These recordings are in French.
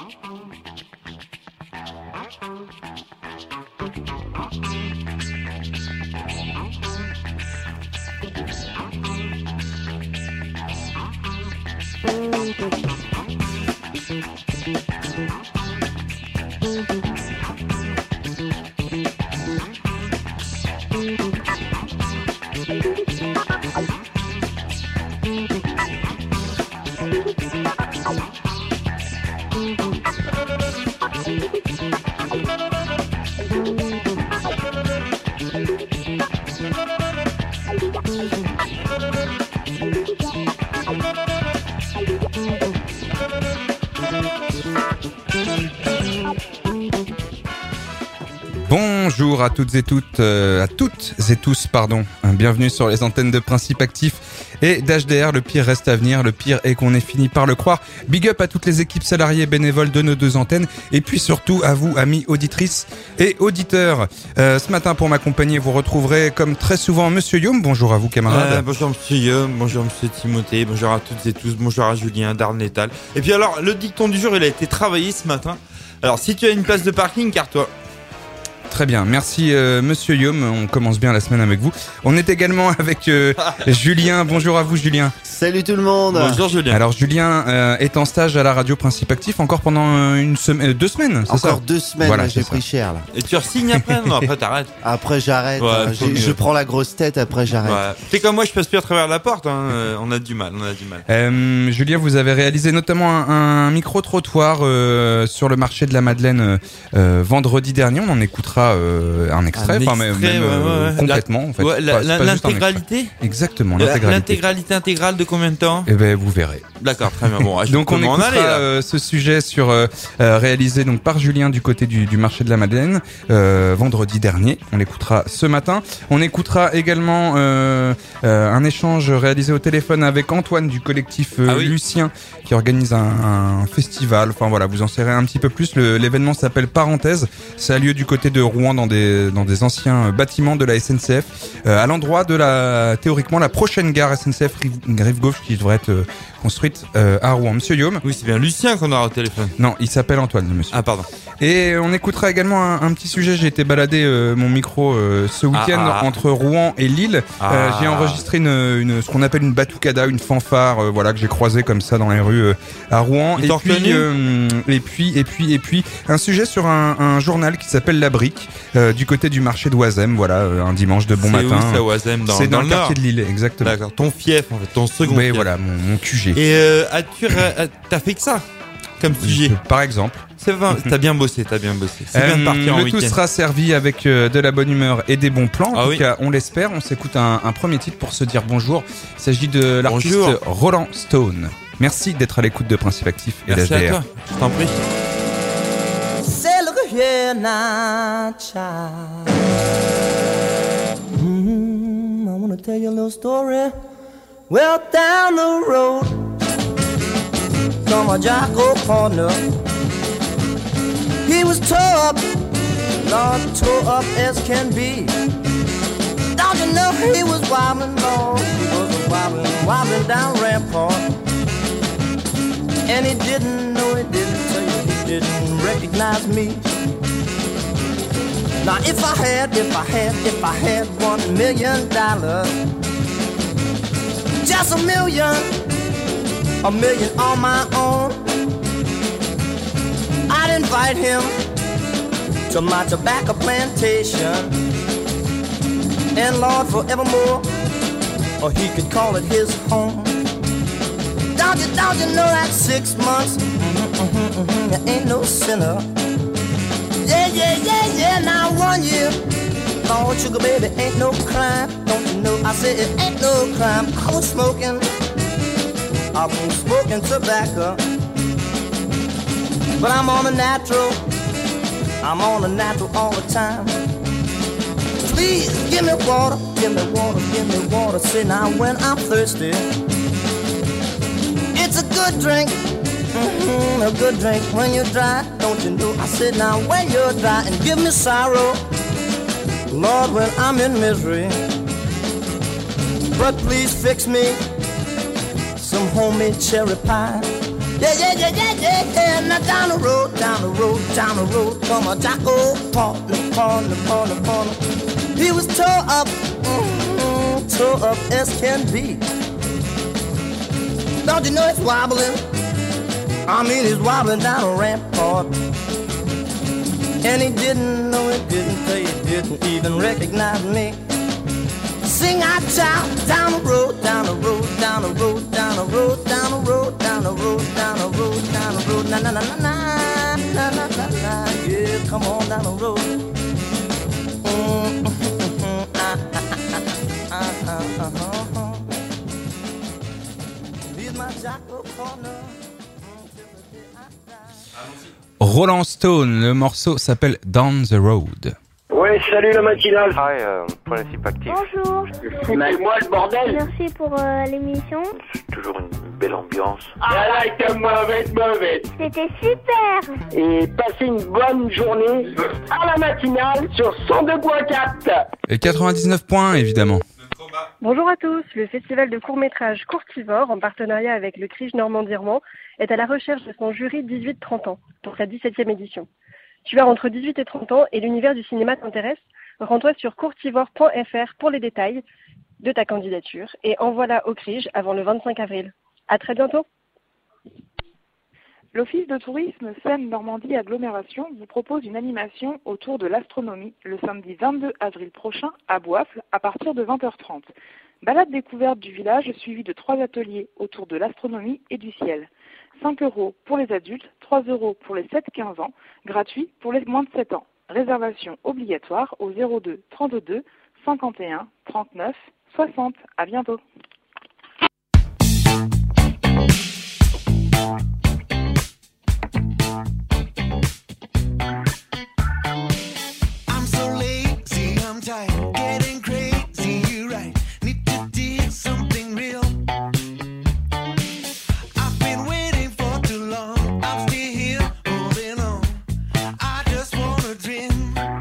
Bonjour à toutes et tous, bienvenue sur les antennes de Principe Actif et d'HDR. Le pire reste à venir, le pire est qu'on ait fini par le croire. Big up à toutes les équipes salariées bénévoles de nos deux antennes et puis surtout à vous, amis auditrices et auditeurs. Ce matin, pour m'accompagner, vous retrouverez comme très souvent Monsieur Youm. Bonjour à vous, camarades. Bonjour Monsieur Youm, bonjour Monsieur Timothée, bonjour à toutes et tous, bonjour à Julien Darnétal. Et puis alors, le dicton du jour, il a été travaillé ce matin. Alors, si tu as une place de parking, carte-toi. Très bien, merci Monsieur Youm, on commence bien la semaine avec vous. On est également avec Julien, bonjour à vous Julien. Salut tout le monde. Bonjour Julien. Alors Julien est en stage à la radio Principe Actif encore pendant 2 semaines, c'est ça? Encore 2 semaines, voilà, là, j'ai pris cher là. Et tu re-signes après? Non, après t'arrêtes. Après j'arrête, Ouais, je prends la grosse tête, après j'arrête. Ouais. C'est comme moi, je passe plus à travers la porte, hein. On a du mal. Julien, vous avez réalisé notamment un micro-trottoir sur le marché de la Madeleine vendredi dernier, on en écoutera un extrait, complètement en fait. Ouais, l'intégralité. Exactement, l'intégralité intégrale de combien de temps? Eh ben vous verrez. D'accord, très bien. Bon, donc on écoutera ce sujet sur réalisé donc par Julien du côté du marché de la Madeleine vendredi dernier. On l'écoutera ce matin. On écoutera également un échange réalisé au téléphone avec Antoine du collectif Lucien qui organise un festival. Enfin voilà, vous en saurez un petit peu plus. L'événement s'appelle Parenthèse. Ça a lieu du côté de Rouen dans des anciens bâtiments de la SNCF, à l'endroit de théoriquement la prochaine gare SNCF Rive Gauche qui devrait être construite à Rouen. Monsieur Youm. Oui, c'est bien Lucien qu'on aura au téléphone. Non, il s'appelle Antoine, le monsieur. Ah, pardon. Et on écoutera également un petit sujet. J'ai été balader mon micro ce week-end entre Rouen et Lille. J'ai enregistré ce qu'on appelle une batucada, une fanfare, que j'ai croisée comme ça dans les rues à Rouen. Et puis un sujet sur un journal qui s'appelle La Brique, du côté du marché d'Oisem. Un dimanche de bon matin. C'est où, Oisem, c'est dans le quartier nord de Lille, exactement. D'accord. Ton fief, en fait, ton second fief. Oui, voilà, mon QG. Et t'as fait que ça comme sujet, par exemple. T'as bien bossé. C'est bien de partir en week-end. Le tout sera servi avec de la bonne humeur et des bons plans. En tout cas, on l'espère. On s'écoute un premier titre pour se dire bonjour. Il s'agit de l'artiste Roland Stone. Merci d'être à l'écoute de Principe Actif et d'HDR. Merci à toi. Je t'en prie. Say, look here now, child. I wanna tell you a little story. Well, down the road, come a Jocko partner. He was tore up, Lord, tore up as can be. Don't you know he was wobbling, Lord? He was wobbling down Rampart. And he didn't know, he didn't recognize me. Now if I had $1 million, just $1 million on my own, I'd invite him to my tobacco plantation, and Lord, forevermore, or he could call it his home. Don't you know that 6 months, you ain't no sinner. Yeah, now 1 year, Lord, sugar baby, ain't no crime. Don't you know, I said it ain't no crime. I was smoking tobacco, but I'm on the natural all the time. Please, give me water, say now when I'm thirsty. It's a good drink, a good drink when you're dry. Don't you know, I said now when you're dry. And give me sorrow, Lord, when I'm in misery. But please fix me some homemade cherry pie. Yeah, yeah, yeah, yeah, yeah, yeah. Now down the road, down the road, down the road, come a Jocko partner. He was tore up as can be. Don't you know it's wobbling? I mean, he's wobbling down a rampart. And he didn't know it, didn't say it, didn't even recognize me. Sing out child, down the road, down the road, down the road, down the road, down the road, down the road, down the road, down the road, na na na na na na na na na, yeah, come on down the road. Here's my Jocko corner. Rolling Stone, le morceau s'appelle Down the Road. Ouais, salut la matinale. Principe actif. Bonjour. Moi le bordel. Merci pour l'émission. C'est toujours une belle ambiance. Ah, elle était mauvaise. C'était super. Et passez une bonne journée à la matinale sur 102.4. Et 99 points, évidemment. Bonjour à tous, le festival de court-métrage Courtivore, en partenariat avec le CRIJ Normandie-Rouen, est à la recherche de son jury 18-30 ans, pour sa 17e édition. Tu as entre 18 et 30 ans et l'univers du cinéma t'intéresse? Rends-toi sur courtivore.fr pour les détails de ta candidature et envoie-la au CRIJ avant le 25 avril. À très bientôt. L'Office de tourisme Seine-Normandie Agglomération vous propose une animation autour de l'astronomie le samedi 22 avril prochain à Boifle à partir de 20h30. Balade découverte du village suivie de 3 ateliers autour de l'astronomie et du ciel. 5 € pour les adultes, 3 € pour les 7-15 ans, gratuit pour les moins de 7 ans. Réservation obligatoire au 02 32 51 39 60. À bientôt.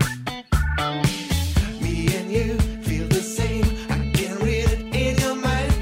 Me and you feel the same. I can read it in your mind.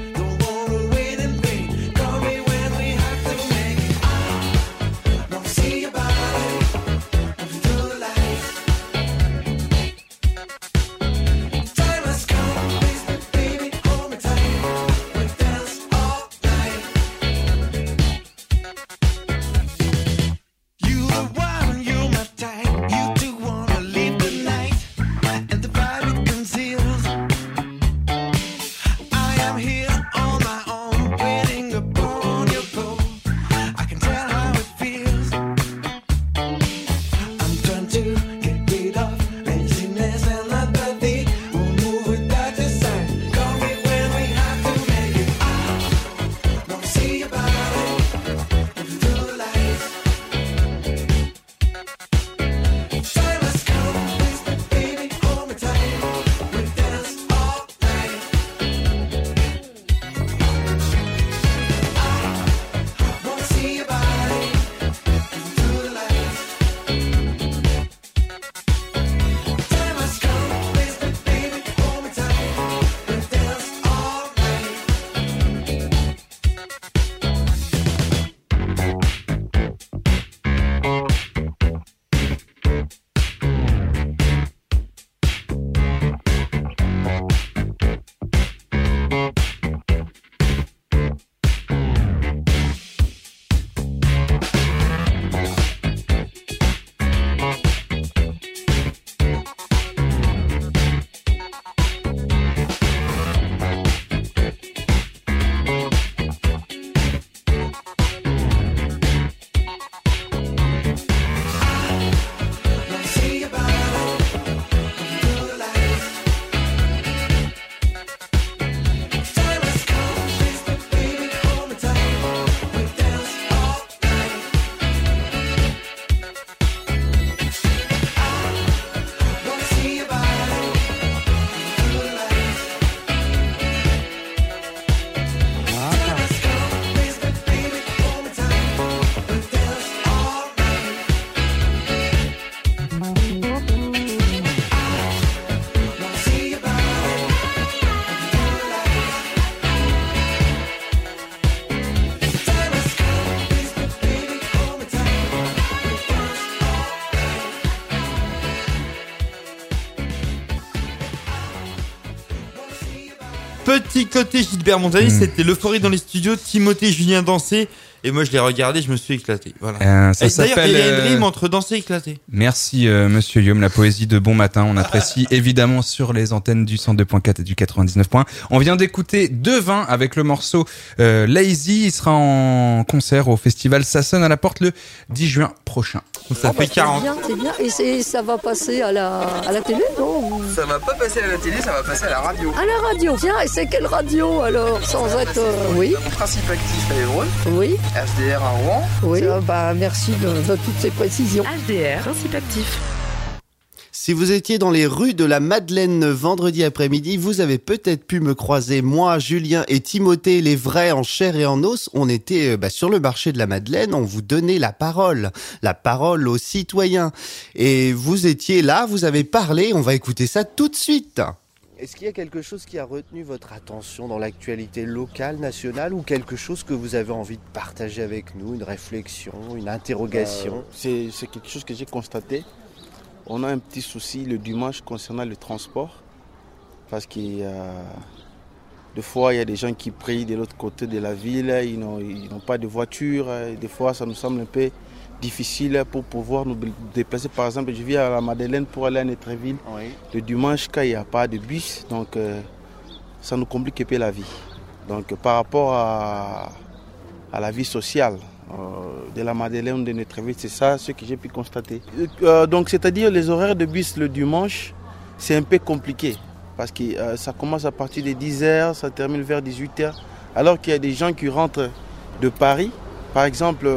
Petit côté Gilbert Montagnier, c'était l'euphorie dans les studios, Timothée et Julien dansaient. Et moi, je l'ai regardé, je me suis éclaté. Voilà. Ça D'ailleurs, s'appelle. il y a une rime entre danser et éclater. Merci Monsieur Yom, la poésie de Bon Matin. On apprécie évidemment sur les antennes du 102.4 et du 99.1. On vient d'écouter Devin avec le morceau Lazy. Il sera en concert au festival Ça sonne à la porte le 10 juin prochain. Ça fait 40. C'est bien. Et ça va passer à la télé, non? Ça va pas passer à la télé, ça va passer à la radio. À la radio. Tiens, et c'est quelle radio alors? Sans être... Oui. Principe actif à Évreux. Oui. HDR à Rouen. Oui. Merci de toutes ces précisions. HDR, principe actif. Si vous étiez dans les rues de la Madeleine vendredi après-midi, vous avez peut-être pu me croiser, moi, Julien et Timothée, les vrais en chair et en os. On était sur le marché de la Madeleine, on vous donnait la parole aux citoyens. Et vous étiez là, vous avez parlé, on va écouter ça tout de suite. Est-ce qu'il y a quelque chose qui a retenu votre attention dans l'actualité locale, nationale, ou quelque chose que vous avez envie de partager avec nous, une réflexion, une interrogation? C'est quelque chose que j'ai constaté. On a un petit souci le dimanche concernant le transport, parce qu'il y a des fois il y a des gens qui prient de l'autre côté de la ville, ils n'ont pas de voiture, des fois ça nous semble un peu difficile pour pouvoir nous déplacer. Par exemple, je vis à la Madeleine pour aller à Netreville le dimanche quand il n'y a pas de bus, donc ça nous complique un peu la vie. Donc par rapport à la vie sociale de la Madeleine de Netreville, c'est ça ce que j'ai pu constater. Donc c'est-à-dire les horaires de bus le dimanche, c'est un peu compliqué parce que ça commence à partir de 10h, ça termine vers 18h, alors qu'il y a des gens qui rentrent de Paris. Par exemple,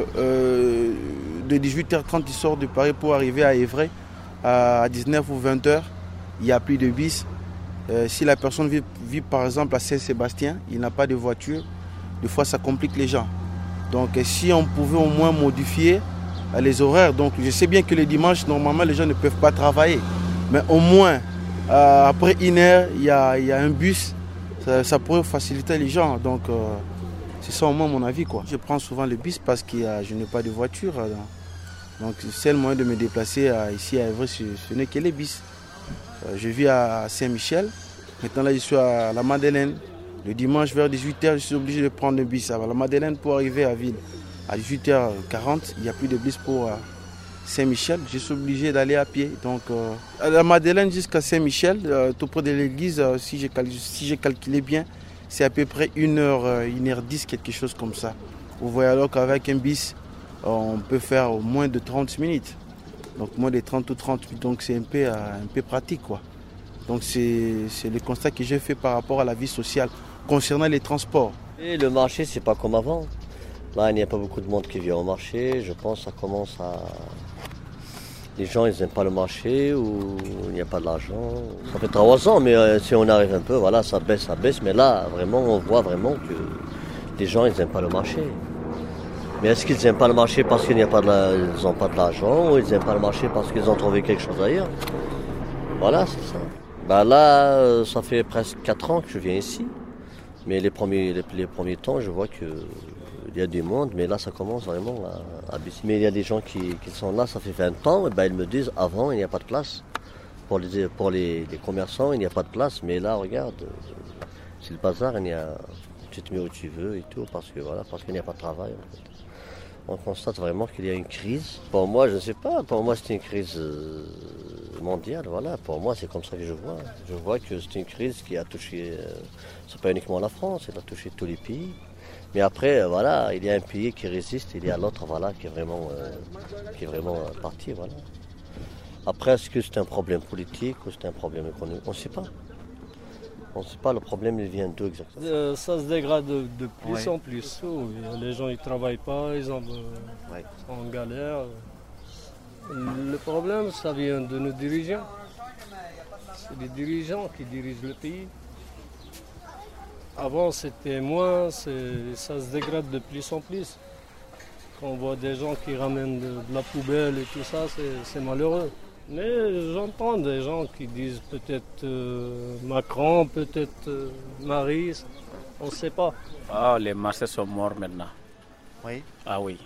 de 18h30, ils sortent de Paris pour arriver à Évreux à 19 ou 20h. Il n'y a plus de bus. Si la personne vit par exemple à Saint-Sébastien, il n'a pas de voiture, des fois ça complique les gens. Donc si on pouvait au moins modifier les horaires, donc je sais bien que les dimanches, normalement les gens ne peuvent pas travailler, mais au moins après 1 heure, il y a un bus, ça pourrait faciliter les gens. Donc c'est ça au moins mon avis, quoi. Je prends souvent le bus parce que je n'ai pas de voiture. Donc le seul moyen de me déplacer ici à Évreux, ce n'est que les bus. Je vis à Saint-Michel, maintenant là je suis à la Madeleine. Le dimanche vers 18h, je suis obligé de prendre le bus à la Madeleine pour arriver à Ville. À 18h40, il n'y a plus de bus pour Saint-Michel. Je suis obligé d'aller à pied. Donc à la Madeleine jusqu'à Saint-Michel, tout près de l'église, si j'ai calculé bien, c'est à peu près 1h10, quelque chose comme ça. Vous voyez alors qu'avec un bus, on peut faire moins de 30 minutes. Donc moins de 30 ou 30 minutes. Donc c'est un peu pratique, quoi. Donc c'est le constat que j'ai fait par rapport à la vie sociale concernant les transports. Et le marché, c'est pas comme avant. Là, il n'y a pas beaucoup de monde qui vient au marché. Je pense que ça commence à... Les gens, ils n'aiment pas le marché ou il n'y a pas de l'argent. Ça fait 3 ans, mais si on arrive un peu, voilà, ça baisse. Mais là, vraiment, on voit vraiment que les gens, ils n'aiment pas le marché. Mais est-ce qu'ils n'aiment pas le marché parce qu'ils n'ont pas de l'argent ou ils n'aiment pas le marché parce qu'ils ont trouvé quelque chose ailleurs? Voilà, c'est ça. Là, ça fait presque 4 ans que je viens ici. Mais les premiers temps, je vois qu'il y a du monde, mais là, ça commence vraiment à baisser. Mais il y a des gens qui sont là, ça fait 20 ans, et ils me disent, avant, il n'y a pas de place. Pour les commerçants, il n'y a pas de place. Mais là, regarde, c'est le bazar, tu te mets où tu veux et tout, parce qu'il n'y a pas de travail. En fait. On constate vraiment qu'il y a une crise. Pour moi, je ne sais pas, pour moi, c'est une crise mondiale, voilà. Pour moi, c'est comme ça que je vois. Je vois que c'est une crise qui a touché, c'est pas uniquement la France, elle a touché tous les pays. Mais après, voilà, il y a un pays qui résiste, il y a l'autre, voilà, qui est vraiment parti, voilà. Après, est-ce que c'est un problème politique ou c'est un problème économique? On ne sait pas. On ne sait pas, le problème, il vient d'où exactement? Ça se dégrade de plus en plus. Les gens, ils ne travaillent pas, ils sont en galère. Le problème, ça vient de nos dirigeants. C'est les dirigeants qui dirigent le pays. Avant, c'était moins, ça se dégrade de plus en plus. Quand on voit des gens qui ramènent de la poubelle et tout ça, c'est malheureux. Mais j'entends des gens qui disent peut-être Macron, peut-être Marie, on ne sait pas. Les marchés sont morts maintenant. Oui. Ah oui,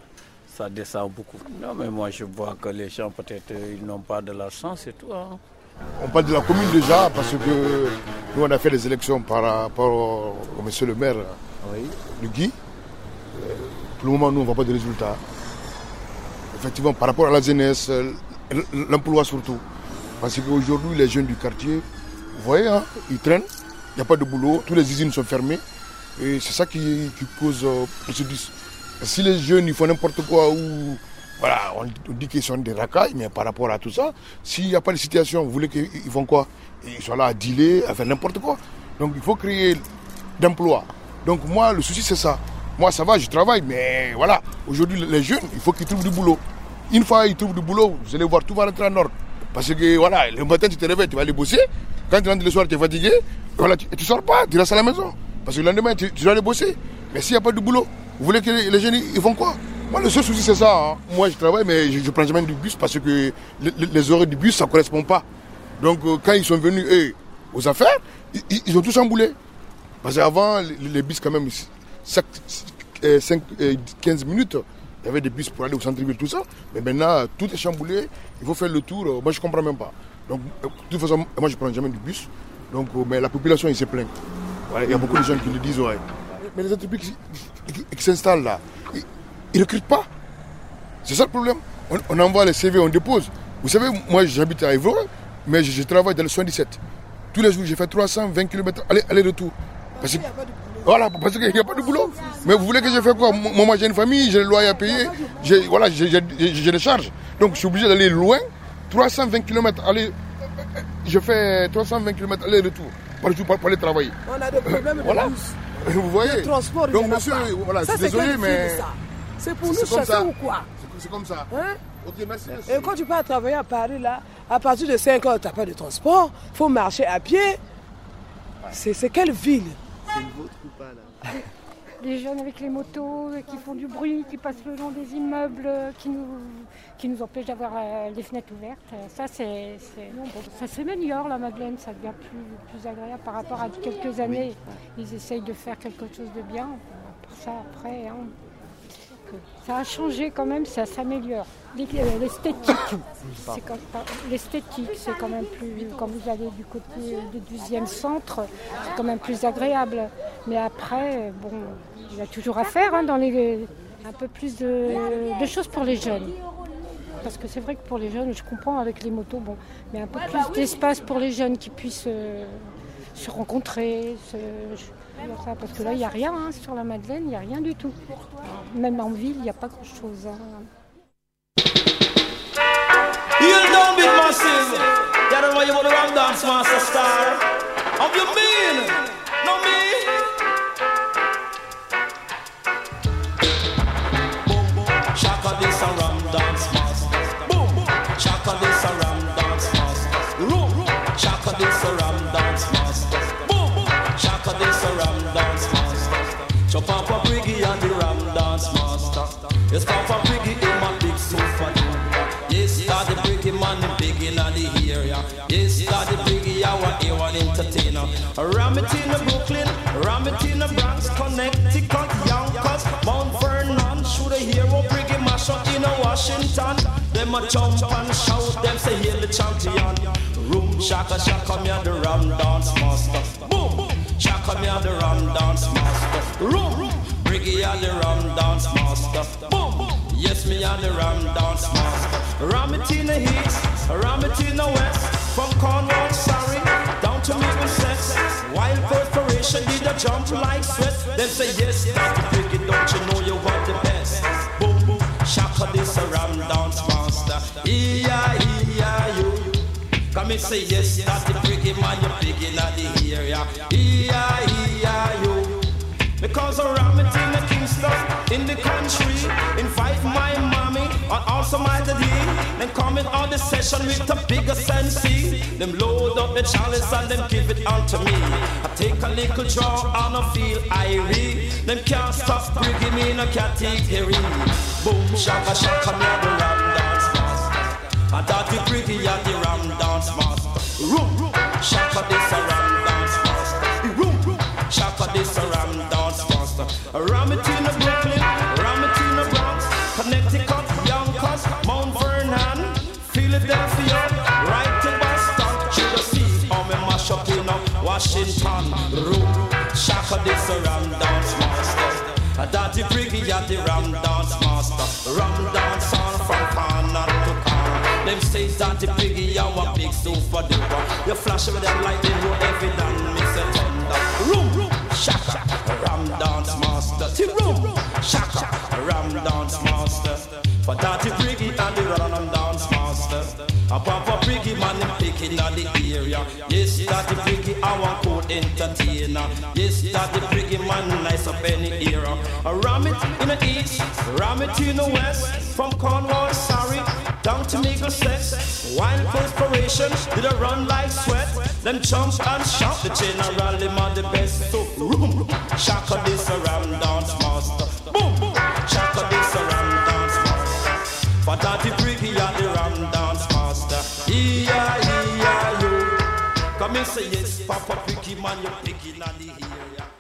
ça descend beaucoup. Non mais moi je vois que les gens peut-être ils n'ont pas de l'argent, c'est tout. Hein. On parle de la commune déjà, parce que nous on a fait les élections par rapport au monsieur le maire, le Guy. Pour le moment, nous on ne voit pas de résultats. Effectivement, par rapport à la jeunesse, l'emploi surtout. Parce qu'aujourd'hui, les jeunes du quartier, vous voyez, hein, ils traînent, il n'y a pas de boulot, toutes les usines sont fermées. Et c'est ça qui cause préjudice. Si les jeunes ils font n'importe quoi ou voilà, on dit qu'ils sont des racailles, mais par rapport à tout ça, s'il n'y a pas de situation, vous voulez qu'ils font quoi? Ils sont là à dealer, à faire n'importe quoi. Donc il faut créer d'emplois. Donc moi, le souci c'est ça. Moi ça va, je travaille, mais voilà, aujourd'hui les jeunes, il faut qu'ils trouvent du boulot. Une fois qu'ils trouvent du boulot, vous allez voir, tout va rentrer en ordre. Parce que voilà, le matin tu te réveilles, tu vas aller bosser. Quand tu rentres le soir, tu es fatigué, voilà, tu ne sors pas, tu restes à la maison. Parce que le lendemain, tu dois aller bosser. Mais s'il n'y a pas de boulot, vous voulez que les jeunes, ils font quoi? Moi, le seul souci, c'est ça. Hein. Moi, je travaille, mais je ne prends jamais du bus parce que les horaires du bus, ça ne correspond pas. Donc, quand ils sont venus, aux affaires, ils ont tous chamboulé. Parce qu'avant, les bus, quand même, 15 minutes, il y avait des bus pour aller au centre-ville, tout ça. Mais maintenant, tout est chamboulé. Il faut faire le tour. Moi, je ne comprends même pas. Donc, de toute façon, moi, je ne prends jamais du bus. Donc, mais la population, ils se plaignent. Il y a beaucoup de gens qui le disent, ouais. Mais les entreprises qui s'installent là, ils ne recrutent pas. C'est ça le problème. On envoie les CV, on dépose. Vous savez, moi j'habite à Évreux, mais je travaille dans le 77. Tous les jours, j'ai fait 320 km aller-retour. Parce qu'il n'y a pas de boulot. Mais vous voulez que je fasse quoi? Moi, j'ai une famille, j'ai le loyer à payer, j'ai des charges. Donc je suis obligé d'aller loin. 320 km aller. Je fais 320 km aller-retour pour aller travailler. On a des problèmes de bus. Vous voyez? Le transport, donc monsieur, voilà, ça, je suis désolé, mais... C'est pour nous chasser ou quoi? C'est comme ça. Hein? Ok, merci. Et quand tu pars travailler à Paris, là, à partir de 5 heures, tu n'as pas de transport, il faut marcher à pied. C'est quelle ville? C'est le vôtre ou pas, là? Les jeunes avec les motos qui font du bruit, qui passent le long des immeubles, qui nous empêchent d'avoir les fenêtres ouvertes. Ça, ça s'améliore, la Madeleine, ça devient plus agréable par rapport à quelques années. Ils essayent de faire quelque chose de bien. Ça, après, hein, ça a changé quand même, ça s'améliore. L'esthétique, c'est quand même plus... Quand vous allez du côté du 12e centre, c'est quand même plus agréable. Mais après, bon, il y a toujours à faire, hein, un peu plus de choses pour les jeunes. Parce que c'est vrai que pour les jeunes, je comprends avec les motos, bon, mais un peu plus d'espace pour les jeunes qui puissent se rencontrer, parce que là, il n'y a rien, hein, sur la Madeleine, il n'y a rien du tout. Même en ville, il n'y a pas grand-chose. Hein. You don't be massive. You don't know you want to run dance master star. How you mean? No me. Boom boom. Shaka this a ram dance master. Boom boom. Shaka this a ram dance master. Room room. Shaka this a ram dance master. Boom boom. Shaka this a ram dance master. Chop up a briggy and the ram dance master. You stop a briggy in my big sofa. Start the briggy man, the big in the area. Yes, start the briggy, I want A1 entertainer. Ram it in Brooklyn, ram it in Bronx, Connecticut, Yonkers, Mount Vernon. Should a hero briggy mash up in Washington? Them a jump and shout, them say hail the champion. Room shaka shaka, me and the ram dance master. Boom boom, shaka me and the ram dance master. Room briggy and the ram dance master. Boom boom. Yes, me and the ram dance master. Ram it in the east, ram it in the west. From Cornwall, Surrey, down to Middlesex. Wild Corporation did a jump like sweat. Them say yes, that's the cricket, don't you know you are the best? Boom boom, shaka this a ram dance master. E-I-E-I-U. Come and say yes, that's the cricket man, you're big in the area. E-I-E-I-U. Because I ram it in the Kingston, in the country, invite my mommy, and also my daddy. Then come in on the session with a bigger sensei. Them load up the chalice and then give it on to me. I take a little draw and I feel irie. Them can't stop bringing me in a category. Boom, shaka, shaka, me at the ram dance master. And that the briggy at the ram dance master. Room, shaka, this a ram dance master. Room, shaka, this a ram dance master. Ram it in Brooklyn, ram it in Bronx, Connecticut, Yonkers, Mount Vernon, Philadelphia, right to Boston. Washington, room. Shaka this a ram dance master. A dirty freaky at the ram dance master. Ram dance on from corner to corner. Them say dirty freaky, you a big super duper. You flash with them like they know every damn mix a thunder. Room, shaka, ram dance master. See room, shaka, ram dance master. For dirty freaky and the ram dance master. A proper freaky man them picking on the area. Yes, dirty freaky, our cool entertainer. Yes, dirty freaky man nice up any era. A ram it in the east, ram it in the west. From Cornwall, sorry, down to Middlesex. Wild perspiration, did a run like sweat. Then jump and shout, the general, him are the best. So, room, shaka this a ram dance master. Boom, shaka this a ram dance master. For dirty freaky, you're the ram dance master. Yo. Come and say yes, Papa Freaky man, you're picking on the area.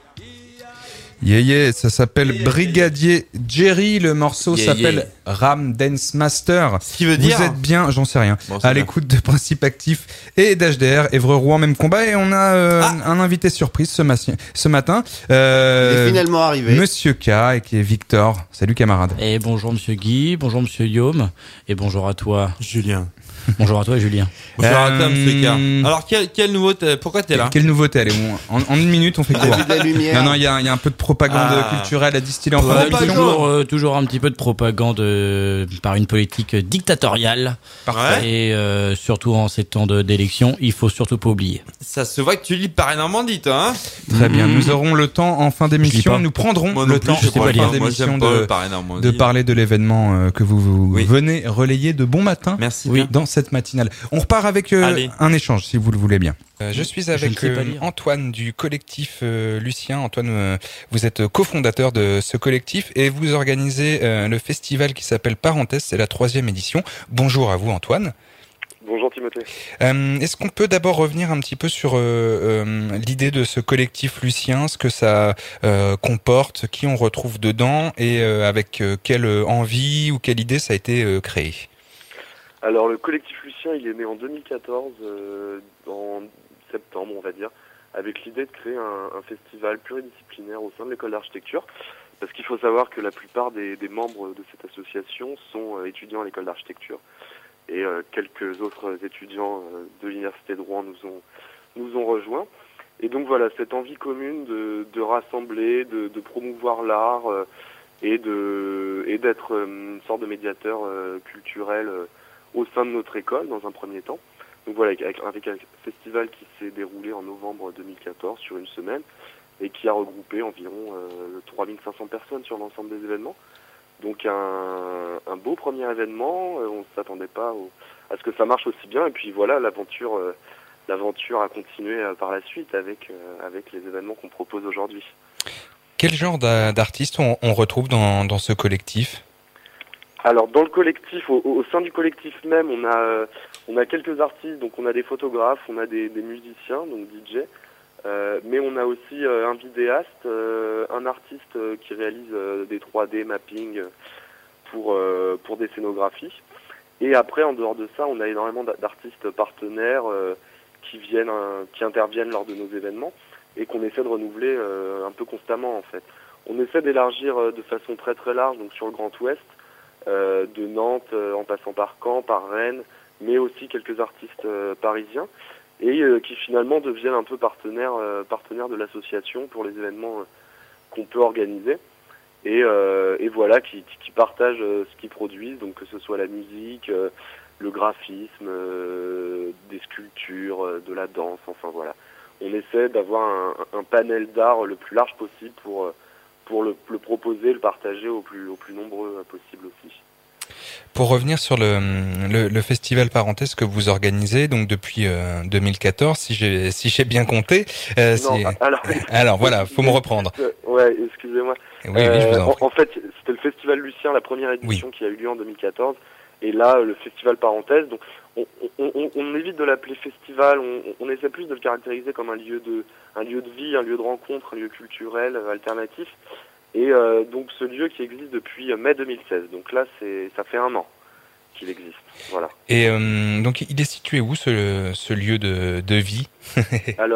Yeah, ça s'appelle Brigadier Jerry, le morceau s'appelle Ram Dance Master. Ce qui veut dire... Vous êtes bien, j'en sais rien, bon, à l'écoute de Principe Actif et d'HDR, Évreux-Rouen, même combat, et on a un invité surprise ce matin. Il est finalement arrivé. Monsieur K, et qui est Victor. Salut camarade. Et bonjour Monsieur Guy, bonjour Monsieur Guillaume, et bonjour à toi Julien. Bonjour à toi Julien. Bonjour à toi Monsieur K. Alors quelle nouveauté, pourquoi t'es là? Quelle nouveauté? Allez, en une minute on fait court. Non, il y a un peu de propagande culturelle à distiller en fin d'émission. Toujours un petit peu de propagande par une politique dictatoriale. Parfait. Et surtout en ces temps d'élection, il faut surtout pas oublier. Ça se voit que tu lis Paris-Normandie, toi, hein? Très bien, nous aurons le temps en fin d'émission, nous prendrons le temps en fin d'émission de parler de l'événement que vous venez relayer de bon matin. Merci. Dans cette matinale. On repart avec un échange, si vous le voulez bien. Je suis avec Antoine du collectif Lucien. Antoine, vous êtes cofondateur de ce collectif et vous organisez le festival qui s'appelle Parenthèse. C'est la 3e édition. Bonjour à vous Antoine. Bonjour Timothée. Est-ce qu'on peut d'abord revenir un petit peu sur l'idée de ce collectif Lucien, ce que ça comporte, qui on retrouve dedans et avec quelle envie ou quelle idée ça a été créé? Alors le collectif Lucien, il est né en 2014, en septembre on va dire, avec l'idée de créer un festival pluridisciplinaire au sein de l'école d'architecture. Parce qu'il faut savoir que la plupart des membres de cette association sont étudiants à l'école d'architecture. Et quelques autres étudiants de l'université de Rouen nous ont rejoints. Et donc voilà, cette envie commune de rassembler, de promouvoir l'art et d'être une sorte de médiateur culturel au sein de notre école dans un premier temps. Donc voilà, avec un festival qui s'est déroulé en novembre 2014 sur une semaine et qui a regroupé environ 3500 personnes sur l'ensemble des événements. Donc un beau premier événement, on ne s'attendait pas à ce que ça marche aussi bien. Et puis voilà, l'aventure a continué par la suite avec les événements qu'on propose aujourd'hui. Quel genre d'artistes on retrouve dans ce collectif ? Alors dans le collectif, au sein du collectif même, on a quelques artistes, donc on a des photographes, on a des musiciens, donc DJ, mais on a aussi un vidéaste, un artiste qui réalise des 3D mapping pour des scénographies. Et après, en dehors de ça, on a énormément d'artistes partenaires qui interviennent lors de nos événements et qu'on essaie de renouveler un peu constamment en fait. On essaie d'élargir de façon très très large, donc sur le Grand Ouest, de Nantes en passant par Caen, par Rennes, mais aussi quelques artistes parisiens et qui finalement deviennent un peu partenaires de l'association pour les événements qu'on peut organiser et voilà qui partagent ce qu'ils produisent, donc que ce soit la musique, le graphisme, des sculptures, de la danse, enfin voilà. On essaie d'avoir un panel d'art le plus large possible pour le proposer, le partager au plus nombreux possible aussi. Pour revenir sur le festival Parenthèse que vous organisez donc depuis 2014, si j'ai bien compté. Alors voilà, faut me reprendre. Ouais, excusez-moi. Oui, je vous en prie. En fait, c'était le festival Lucien, la première édition qui a eu lieu en 2014, et là le festival Parenthèse. Donc on évite de l'appeler festival, on essaie plus de le caractériser comme un lieu de vie, un lieu de rencontre, un lieu culturel alternatif. Et donc ce lieu qui existe depuis mai 2016. Donc là, ça fait 1 an qu'il existe. Voilà. Et donc il est situé où ce lieu de vie? Alors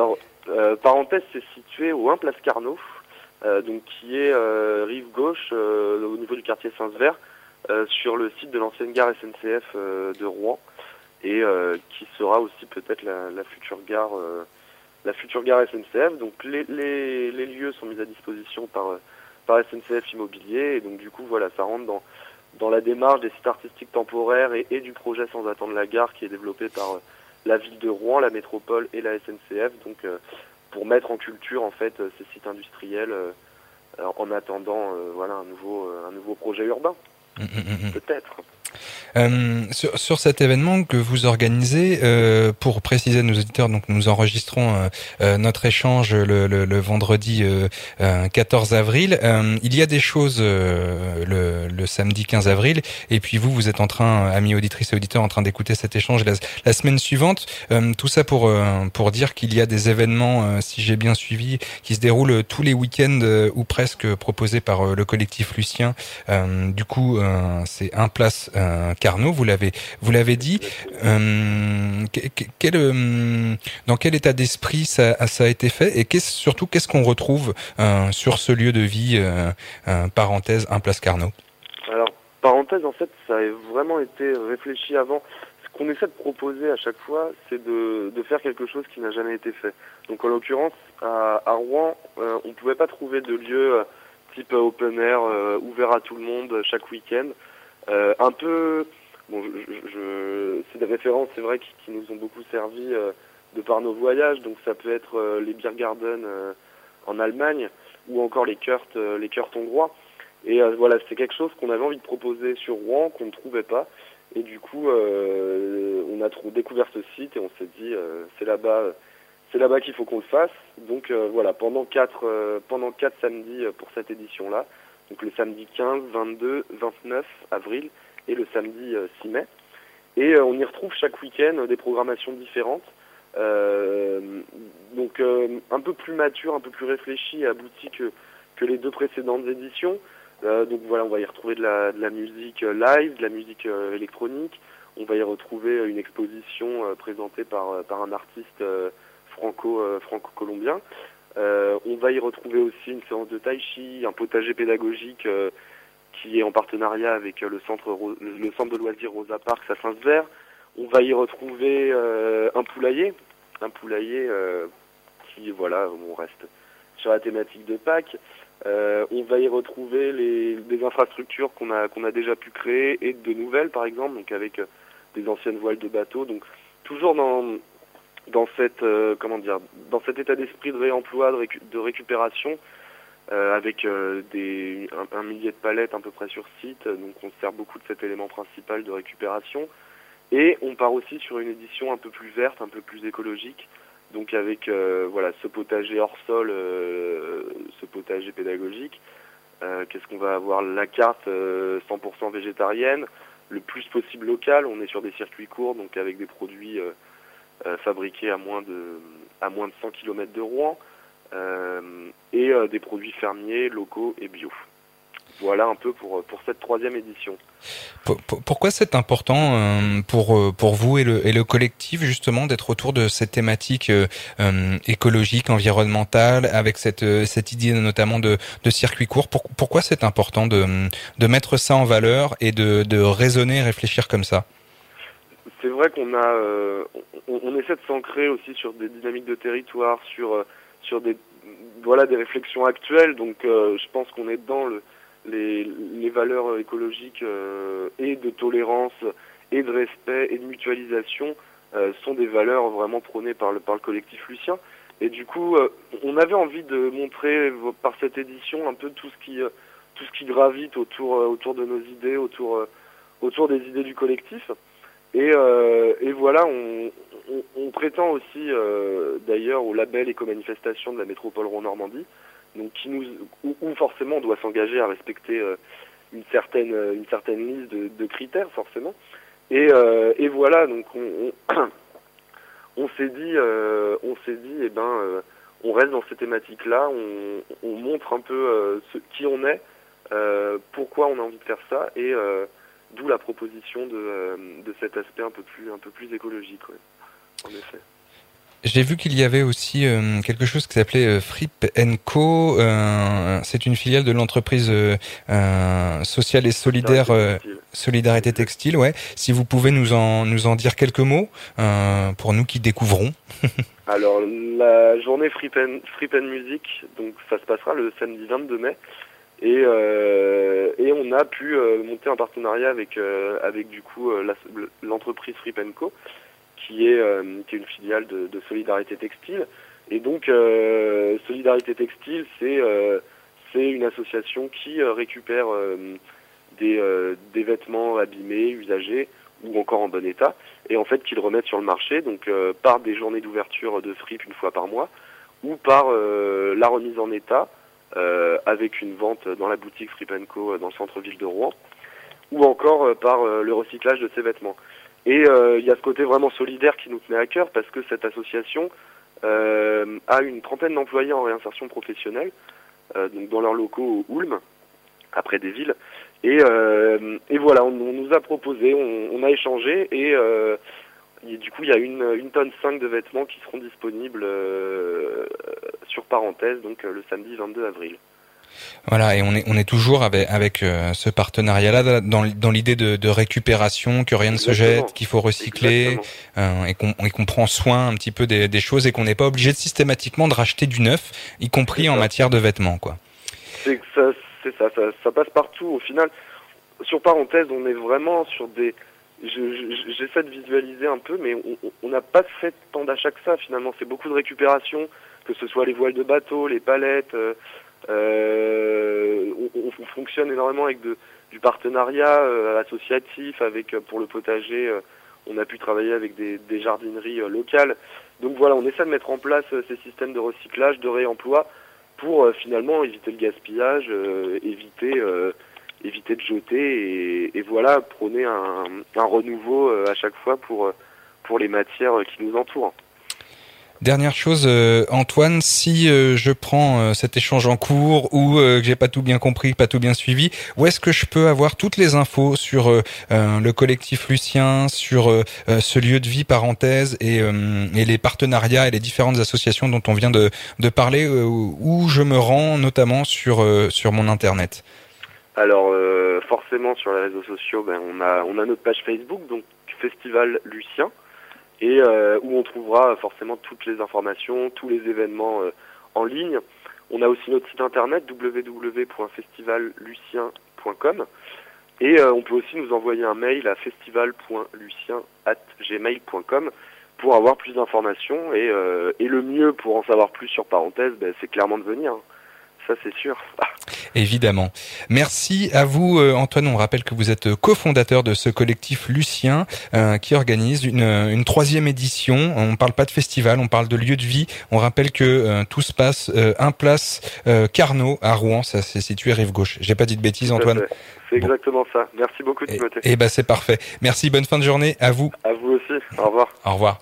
Parenthèse, c'est situé au 1 Place Carnot, donc qui est rive gauche au niveau du quartier Saint-Sever, sur le site de l'ancienne gare SNCF de Rouen, et qui sera aussi peut-être la future gare SNCF. Donc les lieux sont mis à disposition par SNCF Immobilier, et donc du coup voilà, ça rentre dans la démarche des sites artistiques temporaires et du projet Sans attendre la gare, qui est développé par la ville de Rouen, la métropole et la SNCF, donc pour mettre en culture en fait ces sites industriels en attendant voilà un nouveau projet urbain. Peut-être. Sur cet événement que vous organisez, pour préciser à nos auditeurs, donc nous enregistrons notre échange le vendredi 14 avril. Il y a des choses le samedi 15 avril, et puis vous êtes en train, amis auditrices et auditeurs, en train d'écouter cet échange la semaine suivante. Tout ça pour dire qu'il y a des événements, si j'ai bien suivi, qui se déroulent tous les week-ends ou presque, proposés par le collectif Lucien. Du coup, c'est un place Carnot, vous l'avez dit. Dans quel état d'esprit ça a été fait, et surtout qu'est-ce qu'on retrouve sur ce lieu de vie, parenthèse, un place Carnot? Alors, parenthèse, en fait, ça a vraiment été réfléchi avant. Ce qu'on essaie de proposer à chaque fois, c'est de faire quelque chose qui n'a jamais été fait. Donc, en l'occurrence, à Rouen, on ne pouvait pas trouver de lieu type open air, ouvert à tout le monde chaque week-end. Un peu, bon, c'est des références, c'est vrai, qui nous ont beaucoup servi de par nos voyages. Donc ça peut être les Biergarten en Allemagne, ou encore les Kurt hongrois. Et voilà, c'est quelque chose qu'on avait envie de proposer sur Rouen, qu'on ne trouvait pas. Et du coup, on a découvert ce site et on s'est dit, c'est là-bas qu'il faut qu'on le fasse. Donc voilà, pendant quatre samedis pour cette édition-là. Donc le samedi 15, 22, 29 avril et le samedi 6 mai. Et on y retrouve chaque week-end des programmations différentes. Donc un peu plus mature, un peu plus réfléchi et abouti que les deux précédentes éditions. Donc voilà, on va y retrouver de la musique live, de la musique électronique. On va y retrouver une exposition présentée par un artiste franco-colombien. On va y retrouver aussi une séance de tai chi, un potager pédagogique qui est en partenariat avec le centre de loisirs Rosa Parks à Saint-Sever. On va y retrouver un poulailler qui, voilà, on reste sur la thématique de Pâques. On va y retrouver des infrastructures qu'on a déjà pu créer, et de nouvelles, par exemple, donc avec des anciennes voiles de bateau. Donc toujours dans cet état d'esprit de réemploi, de récupération, avec un millier de palettes à peu près sur site. Donc on se sert beaucoup de cet élément principal de récupération. Et on part aussi sur une édition un peu plus verte, un peu plus écologique, donc avec voilà, ce potager hors sol, ce potager pédagogique. Qu'est-ce qu'on va avoir? La carte 100% végétarienne, le plus possible local. On est sur des circuits courts, donc avec des produits fabriqués à moins de 100 km de Rouen, et des produits fermiers, locaux et bio. Voilà un peu pour cette 3e édition. Pourquoi c'est important pour vous et le collectif, justement, d'être autour de cette thématique écologique, environnementale, avec cette idée notamment de circuit court? Pourquoi c'est important de mettre ça en valeur et de raisonner et réfléchir comme ça? C'est vrai on essaie de s'ancrer aussi sur des dynamiques de territoire, sur des réflexions actuelles. Donc je pense qu'on est dans les valeurs écologiques et de tolérance et de respect et de mutualisation sont des valeurs vraiment prônées par le collectif Lucien. Et du coup, on avait envie de montrer par cette édition un peu tout ce qui gravite autour de nos idées, autour des idées du collectif. Et voilà, on prétend aussi d'ailleurs au label Éco-Manifestation de la métropole Rouen-Normandie, donc où forcément on doit s'engager à respecter une certaine liste de critères forcément. Et voilà, donc on s'est dit on reste dans ces thématiques-là, on montre un peu qui on est, pourquoi on a envie de faire ça, et d'où la proposition de cet aspect un peu plus écologique, ouais, en effet. J'ai vu qu'il y avait aussi quelque chose qui s'appelait Fripp & Co. C'est une filiale de l'entreprise sociale et solidaire Solidarité Textile. Ouais. Si vous pouvez nous en dire quelques mots pour nous qui découvrons. Alors, la journée Fripp & Music, donc ça se passera le samedi 22 mai. Et on a pu monter un partenariat avec du coup l'entreprise Fripp & Co. qui est une filiale de Solidarité Textile. Et donc Solidarité Textile, c'est une association qui récupère des vêtements abîmés, usagés ou encore en bon état, et en fait qui le remettent sur le marché, donc par des journées d'ouverture de Fripp une fois par mois, ou par la remise en état avec une vente dans la boutique Fripp & Co dans le centre-ville de Rouen, ou encore par le recyclage de ces vêtements. Et il y a ce côté vraiment solidaire qui nous tenait à cœur, parce que cette association a une trentaine d'employés en réinsertion professionnelle, donc dans leurs locaux au Ulm, après des villes. Et voilà, on nous a proposé, on a échangé, et du coup il y a une tonne 5 de vêtements qui seront disponibles sur parenthèse, donc le samedi 22 avril. Voilà, et on est toujours avec ce partenariat-là dans l'idée de récupération, que rien ne se jette, qu'il faut recycler, et qu'on prend soin un petit peu des choses, et qu'on n'est pas obligé systématiquement de racheter du neuf, y compris en matière de vêtements, quoi. C'est ça passe partout. Au final, sur parenthèse, on est vraiment sur des... J'essaie de visualiser un peu, mais on n'a pas fait tant d'achats que ça, finalement. C'est beaucoup de récupération, que ce soit les voiles de bateau, les palettes... on fonctionne énormément avec du partenariat associatif, avec pour le potager on a pu travailler avec des jardineries locales. Donc voilà, on essaie de mettre en place ces systèmes de recyclage, de réemploi pour finalement éviter le gaspillage, éviter de jeter, et voilà, prôner un renouveau à chaque fois pour les matières qui nous entourent. Dernière chose, Antoine, si je prends cet échange en cours ou que j'ai pas tout bien compris, pas tout bien suivi, où est-ce que je peux avoir toutes les infos sur le collectif Lucien, sur ce lieu de vie parenthèse et les partenariats et les différentes associations dont on vient de parler, où je me rends notamment sur mon internet? Alors forcément sur les réseaux sociaux, on a notre page Facebook, donc Festival Lucien, et où on trouvera forcément toutes les informations, tous les événements en ligne. On a aussi notre site internet www.festivallucien.com, et on peut aussi nous envoyer un mail à festival.lucien@gmail.com pour avoir plus d'informations, et le mieux pour en savoir plus sur parenthèse, c'est clairement de venir. Ça, c'est sûr. Évidemment. Merci à vous, Antoine. On rappelle que vous êtes cofondateur de ce collectif Lucien qui organise une 3e édition. On ne parle pas de festival, on parle de lieu de vie. On rappelle que tout se passe 1 place Carnot à Rouen. Ça s'est situé rive gauche. J'ai pas dit de bêtises, Antoine? C'est exactement ça. Merci beaucoup, Timothée. Et c'est parfait. Merci, bonne fin de journée à vous. À vous aussi. Au revoir. Au revoir.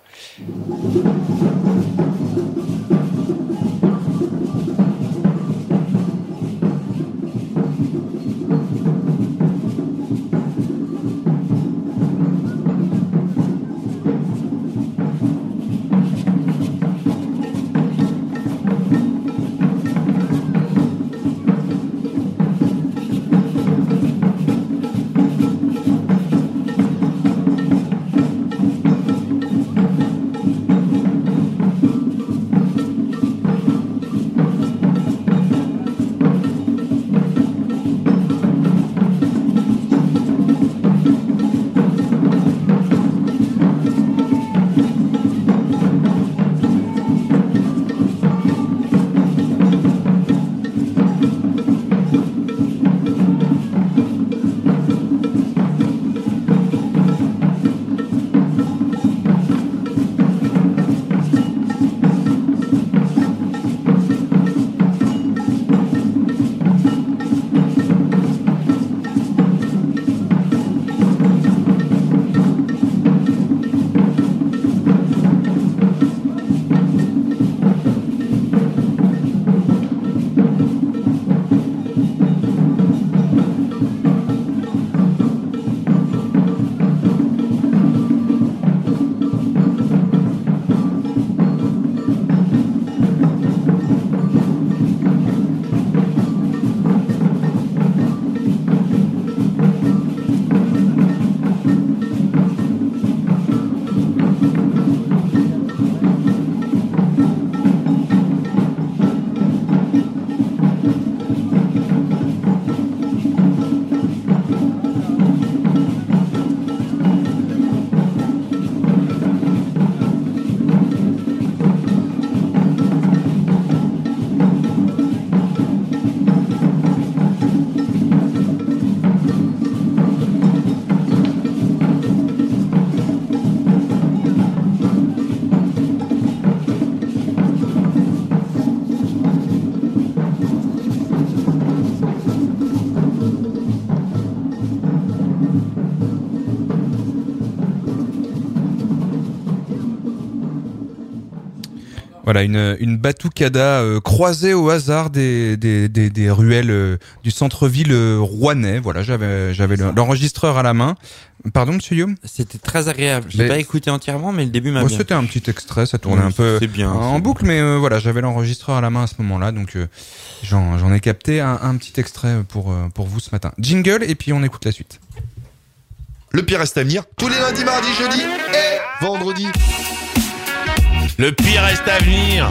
Voilà, une batucada croisée au hasard des ruelles du centre-ville rouennais. Voilà, j'avais l'enregistreur à la main. Pardon, monsieur Guillaume ? C'était très agréable. J'ai pas écouté entièrement, mais le début m'a bien. C'était un petit extrait, ça tournait un peu bien, en boucle, mais voilà, j'avais l'enregistreur à la main à ce moment-là, donc j'en ai capté un petit extrait pour vous ce matin. Jingle, et puis on écoute la suite. Le pire reste à venir, tous les lundis, mardis, jeudis et vendredis. Le pire reste à venir.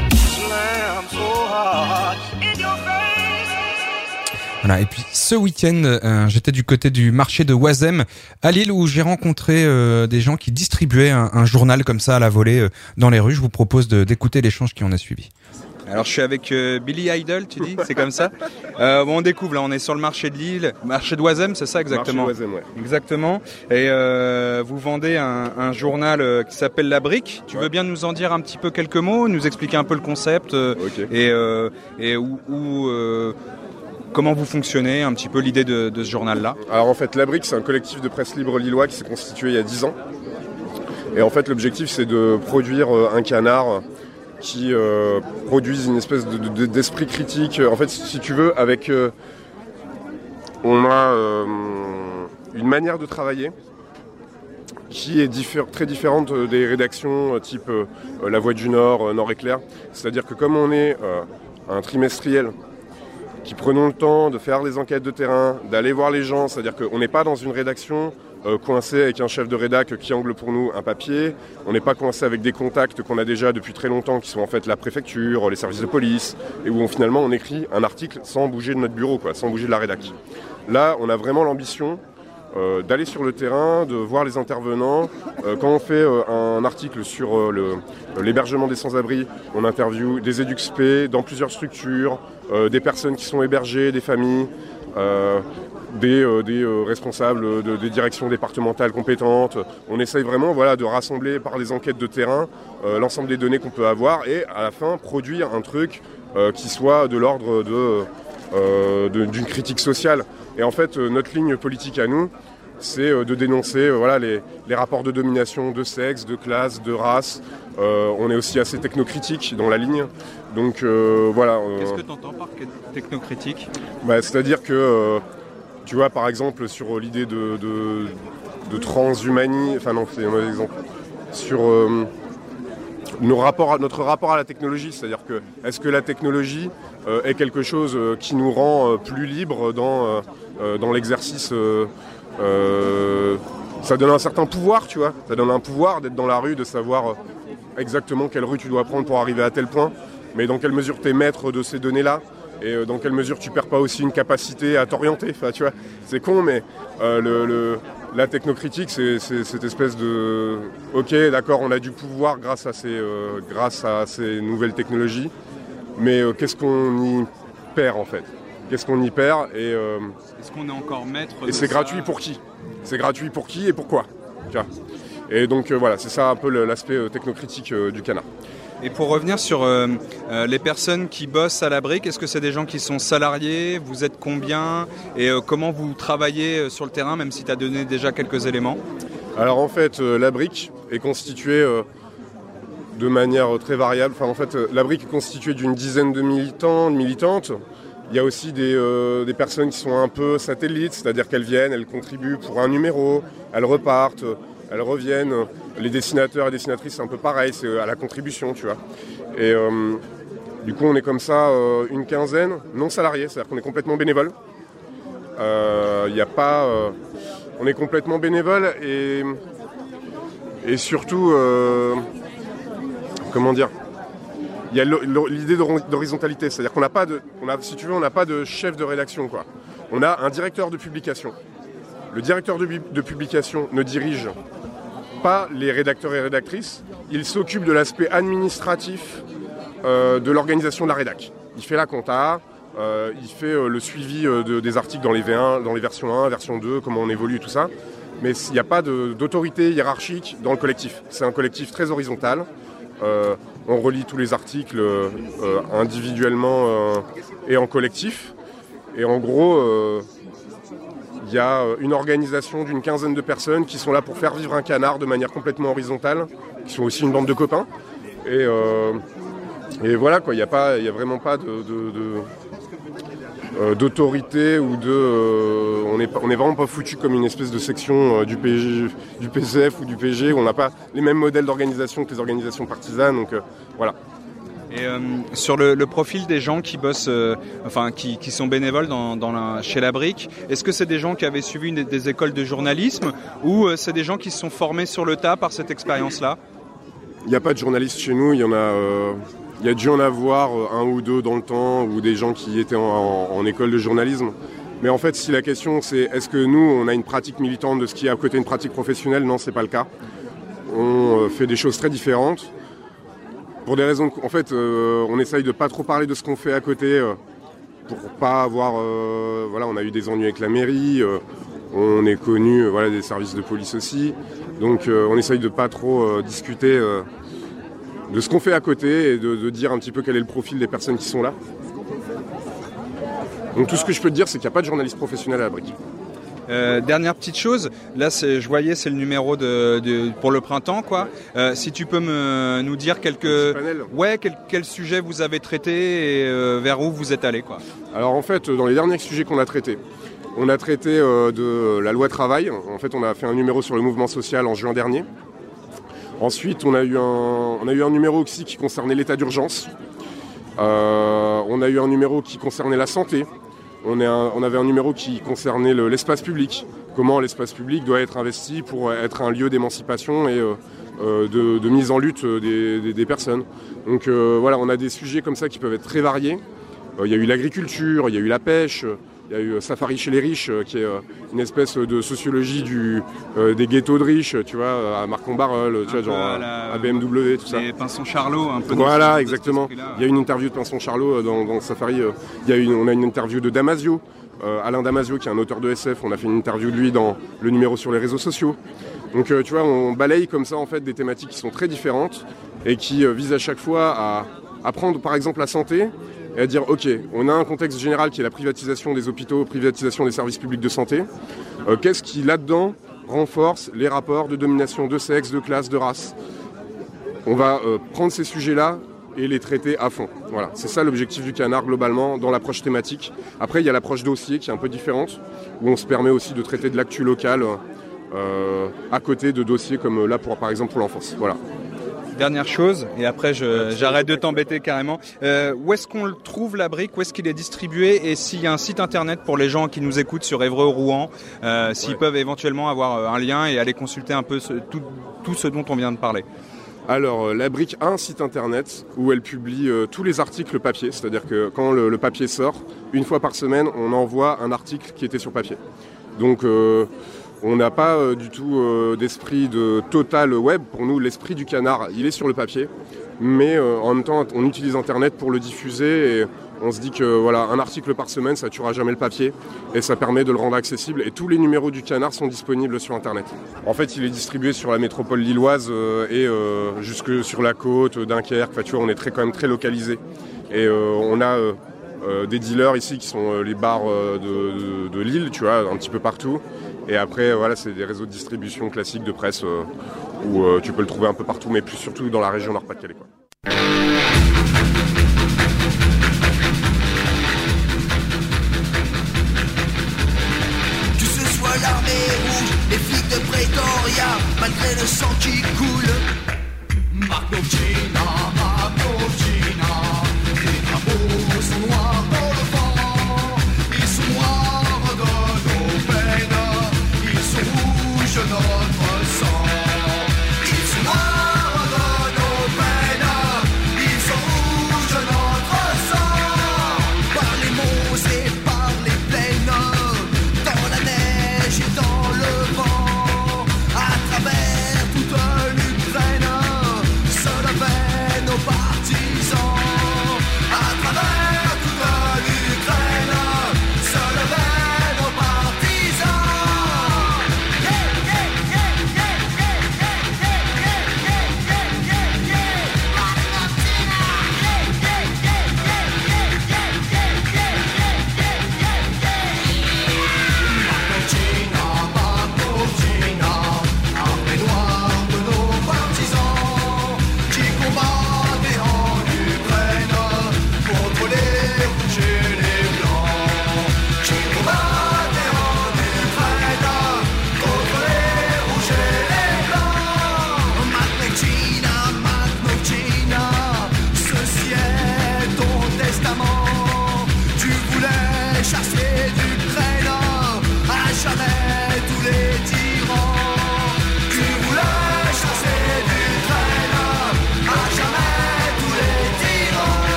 Voilà, et puis ce week-end, j'étais du côté du marché de Oisem à Lille où j'ai rencontré des gens qui distribuaient un journal comme ça à la volée dans les rues. Je vous propose d'écouter l'échange qui en a suivi. Alors je suis avec Billy Idol, tu dis, c'est comme ça. On découvre, là on est sur le marché de Lille, marché d'Oisem, c'est ça exactement. Marché d'Oisem, ouais. Exactement. Et vous vendez un journal qui s'appelle La Brique. Tu veux bien nous en dire un petit peu quelques mots, nous expliquer un peu le concept et comment vous fonctionnez, un petit peu l'idée de ce journal-là. Alors en fait, La Brique, c'est un collectif de presse libre lillois qui s'est constitué il y a 10 ans. Et en fait, l'objectif, c'est de produire un canard qui produisent une espèce d'esprit critique. En fait, si tu veux, on a une manière de travailler qui est très différente des rédactions type La Voix du Nord, Nord Éclair. C'est-à-dire que comme on est un trimestriel qui prenons le temps de faire des enquêtes de terrain, d'aller voir les gens, c'est-à-dire qu'on n'est pas dans une rédaction coincé avec un chef de rédac qui angle pour nous un papier. On n'est pas coincé avec des contacts qu'on a déjà depuis très longtemps, qui sont en fait la préfecture, les services de police, et où finalement on écrit un article sans bouger de notre bureau, sans bouger de la rédac. Là, on a vraiment l'ambition d'aller sur le terrain, de voir les intervenants. Quand on fait un article sur l'hébergement des sans-abri, on interviewe des EduxP dans plusieurs structures, des personnes qui sont hébergées, des familles, des responsables des directions départementales compétentes. On essaye vraiment de rassembler par les enquêtes de terrain l'ensemble des données qu'on peut avoir et à la fin produire un truc qui soit de l'ordre d'une critique sociale. Et en fait, notre ligne politique à nous, c'est de dénoncer les rapports de domination de sexe, de classe, de race. On est aussi assez technocritique dans la ligne. Donc voilà. Qu'est-ce que tu entends par technocritique ? C'est-à-dire que, tu vois, par exemple, sur l'idée de transhumanisme, enfin non, c'est un mauvais exemple, sur notre rapport à la technologie, c'est-à-dire que est-ce que la technologie est quelque chose qui nous rend plus libres dans l'exercice ça donne un certain pouvoir, tu vois. Ça donne un pouvoir d'être dans la rue, de savoir exactement quelle rue tu dois prendre pour arriver à tel point. Mais dans quelle mesure tu es maître de ces données-là et dans quelle mesure tu perds pas aussi une capacité à t'orienter. Enfin, tu vois, c'est con, mais la technocritique, c'est cette espèce de... Ok, d'accord, on a du pouvoir grâce à ces nouvelles technologies, mais qu'est-ce qu'on y perd en fait ? Qu'est-ce qu'on y perd et est-ce qu'on est encore maître et c'est gratuit pour qui ? C'est gratuit pour qui et pourquoi ? Et donc voilà, c'est ça un peu l'aspect technocritique du canard. Et pour revenir sur les personnes qui bossent à la Brique, est-ce que c'est des gens qui sont salariés ? Vous êtes combien ? Et comment vous travaillez sur le terrain, même si tu as donné déjà quelques éléments ? Alors en fait, la Brique est constituée de manière très variable. Enfin, en fait, la Brique est constituée d'une dizaine de militants, de militantes. Il y a aussi des personnes qui sont un peu satellites, c'est-à-dire qu'elles viennent, elles contribuent pour un numéro, elles repartent, elles reviennent. Les dessinateurs et dessinatrices, c'est un peu pareil, c'est à la contribution, tu vois. Et du coup, on est comme ça une quinzaine, non salariés, c'est-à-dire qu'on est complètement bénévole. Il y a pas... on est complètement bénévole et surtout... comment dire ? Il y a l'idée d'horizontalité, c'est-à-dire qu'on n'a pas si tu veux, on n'a pas de chef de rédaction, quoi. On a un directeur de publication. Le directeur de publication ne dirige pas les rédacteurs et rédactrices. Il s'occupe de l'aspect administratif de l'organisation de la rédac. Il fait la compta, il fait le suivi des articles dans les V1, dans les versions 1, version 2, comment on évolue, tout ça. Mais il n'y a pas d'autorité hiérarchique dans le collectif. C'est un collectif très horizontal. On relit tous les articles individuellement et en collectif. Et en gros, il y a une organisation d'une quinzaine de personnes qui sont là pour faire vivre un canard de manière complètement horizontale, qui sont aussi une bande de copains. Et Et voilà quoi, il y a vraiment pas d'autorité ou on est vraiment pas foutu comme une espèce de section du PCF ou du PG où on n'a pas les mêmes modèles d'organisation que les organisations partisanes, donc voilà. Et sur le profil des gens qui bossent, qui sont bénévoles chez la Brique, est-ce que c'est des gens qui avaient suivi des écoles de journalisme ou c'est des gens qui se sont formés sur le tas par cette expérience-là ? Il n'y a pas de journalistes chez nous, il y a dû en avoir un ou deux dans le temps ou des gens qui étaient en école de journalisme. Mais en fait, si la question c'est est-ce que nous, on a une pratique militante de ce qui est à côté d'une pratique professionnelle, non, c'est pas le cas. On fait des choses très différentes. Pour des raisons, en fait, on essaye de pas trop parler de ce qu'on fait à côté pour pas avoir, on a eu des ennuis avec la mairie, on est connu, des services de police aussi, donc on essaye de pas trop discuter de ce qu'on fait à côté et de dire un petit peu quel est le profil des personnes qui sont là. Donc tout ce que je peux te dire, c'est qu'il n'y a pas de journaliste professionnel à la Brique. Dernière petite chose, là je voyais c'est le numéro pour le printemps quoi. Si tu peux nous dire quel sujet vous avez traité et vers où vous êtes allé quoi. Alors en fait dans les derniers sujets qu'on a traités, on a traité de la loi travail. En fait on a fait un numéro sur le mouvement social en juin dernier. Ensuite on a eu un numéro aussi qui concernait l'état d'urgence. On a eu un numéro qui concernait la santé. On avait un numéro qui concernait l'espace public. Comment l'espace public doit être investi pour être un lieu d'émancipation et de mise en lutte des personnes. Donc on a des sujets comme ça qui peuvent être très variés. Il y a eu l'agriculture, il y a eu la pêche, il y a eu Safari chez les riches, qui est une espèce de sociologie des ghettos de riches, tu vois, à Marcon-Barœul, tu vois, genre à BMW, tout ça. Et Pinson-Charlot, un peu. Voilà, exactement. Il y a une interview de Pinson-Charlot dans Safari. On a une interview de Damasio, Alain Damasio, qui est un auteur de SF. On a fait une interview de lui dans le numéro sur les réseaux sociaux. Donc, tu vois, on balaye comme ça, en fait, des thématiques qui sont très différentes et qui visent à chaque fois à prendre, par exemple, la santé et à dire, ok, on a un contexte général qui est la privatisation des hôpitaux, privatisation des services publics de santé. Qu'est-ce qui, là-dedans, renforce les rapports de domination de sexe, de classe, de race? On va prendre ces sujets-là et les traiter à fond. Voilà, c'est ça l'objectif du Canard, globalement, dans l'approche thématique. Après, il y a l'approche dossier qui est un peu différente, où on se permet aussi de traiter de l'actu local à côté de dossiers comme là, par exemple, pour l'enfance. Voilà. Dernière chose, et après j'arrête de t'embêter carrément. Où est-ce qu'on le trouve la Brique? Où est-ce qu'il est distribué? Et s'il y a un site internet pour les gens qui nous écoutent sur Évreux-Rouen, s'ils peuvent éventuellement avoir un lien et aller consulter un peu tout ce dont on vient de parler. Alors, la Brique a un site internet où elle publie tous les articles papier. C'est-à-dire que quand le papier sort, une fois par semaine, on envoie un article qui était sur papier. Donc, on n'a pas du tout d'esprit de total web. Pour nous, l'esprit du Canard, il est sur le papier. Mais en même temps, on utilise Internet pour le diffuser. Et on se dit que voilà, un article par semaine, ça tuera jamais le papier. Et ça permet de le rendre accessible. Et tous les numéros du Canard sont disponibles sur Internet. En fait, il est distribué sur la métropole lilloise et jusque sur la côte, Dunkerque. Enfin, tu vois, on est quand même très localisé. Et on a des dealers ici qui sont les bars de Lille, tu vois, un petit peu partout. Et après, voilà, c'est des réseaux de distribution classiques de presse où tu peux le trouver un peu partout, mais plus surtout dans la région Nord-Pas-de-Calais, quoi. Que ce soit l'armée rouge, les flics de Pretoria, malgré le sang qui coule. Marcovcina, Marcovcina, les drapeaux sont noirs dans le vent, ils sont noirs de nos peines, ils sont rouges de notre sang. Ils sont noirs de nos peines, ils sont rouges de notre sang. Par les monts et par les plaines, dans la neige et dans le vent, à travers toute l'Ukraine, se levaient nos partisans. À travers toute l'Ukraine, se levaient nos partisans. Yeah, yeah, yeah, yeah,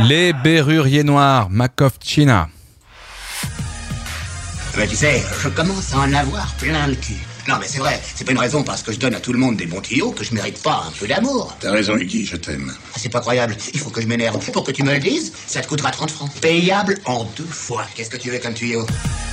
Les Berruriers Noirs, Makovtchina. Mais tu sais, je commence à en avoir plein le cul. Non mais c'est vrai, c'est pas une raison parce que je donne à tout le monde des bons tuyaux que je mérite pas un peu d'amour. T'as raison, Iggy, je t'aime. Ah, c'est pas croyable, il faut que je m'énerve. Pour que tu me le dises, ça te coûtera 30 francs. Payable en 2 fois. Qu'est-ce que tu veux comme tuyau?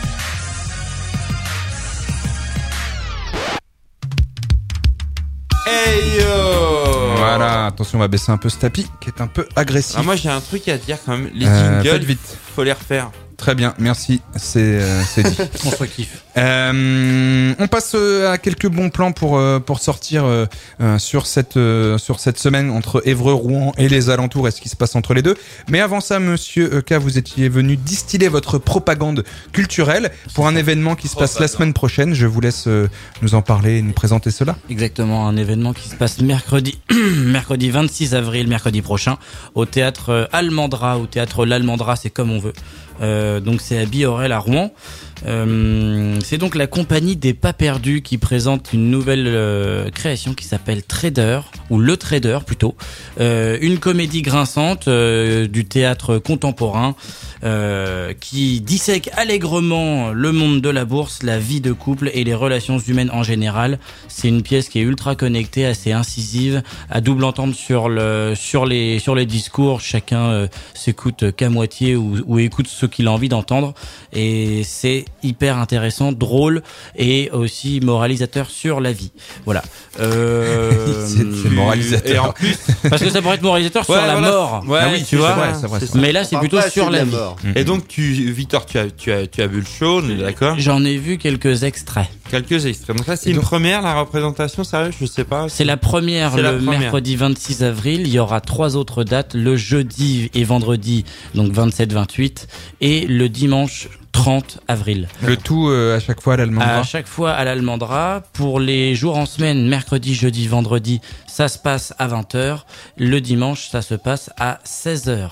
Hey yo! Voilà, attention, on va baisser un peu ce tapis qui est un peu agressif. Ah, moi j'ai un truc à dire quand même, les jingles, faites vite. faut les refaire. Très bien, merci, c'est dit. On se kiffe. On passe à quelques bons plans pour sortir sur cette semaine entre Évreux, Rouen et les alentours et ce qui se passe entre les deux. Mais avant ça, monsieur K, vous étiez venu distiller votre propagande culturelle pour un événement qui se passe la semaine prochaine. Je vous laisse nous en parler et nous présenter cela. Exactement, un événement qui se passe mercredi 26 avril, mercredi prochain, au théâtre Almandra, au théâtre L'Almandra, c'est comme on veut. Donc c'est à Biorel à Rouen. C'est donc la compagnie des Pas Perdus qui présente une nouvelle création qui s'appelle Trader, ou Le Trader plutôt, une comédie grinçante du théâtre contemporain qui dissèque allègrement le monde de la bourse, la vie de couple et les relations humaines en général. C'est une pièce qui est ultra connectée, assez incisive, à double entendre sur les discours. Chacun s'écoute qu'à moitié ou écoute ce qu'il a envie d'entendre, et c'est hyper intéressant, drôle et aussi moralisateur sur la vie. Voilà. C'est moralisateur. Et en plus, parce que ça pourrait être moralisateur sur la mort. Ouais, ah oui, tu vois. C'est vrai. Mais là, c'est plutôt sur la vie. Et donc, Victor, tu as vu le show, on est d'accord? J'en ai vu quelques extraits. Quelques extraits. Donc là, c'est une première, la représentation, sérieux, je sais pas. C'est la première, mercredi 26 avril. Il y aura 3 autres dates, le jeudi et vendredi, donc 27-28, et le dimanche 30 avril. Le tout à chaque fois à l'Almandra. À chaque fois à l'Almandra. Pour les jours en semaine, mercredi, jeudi, vendredi, ça se passe à 20h. Le dimanche, ça se passe à 16h.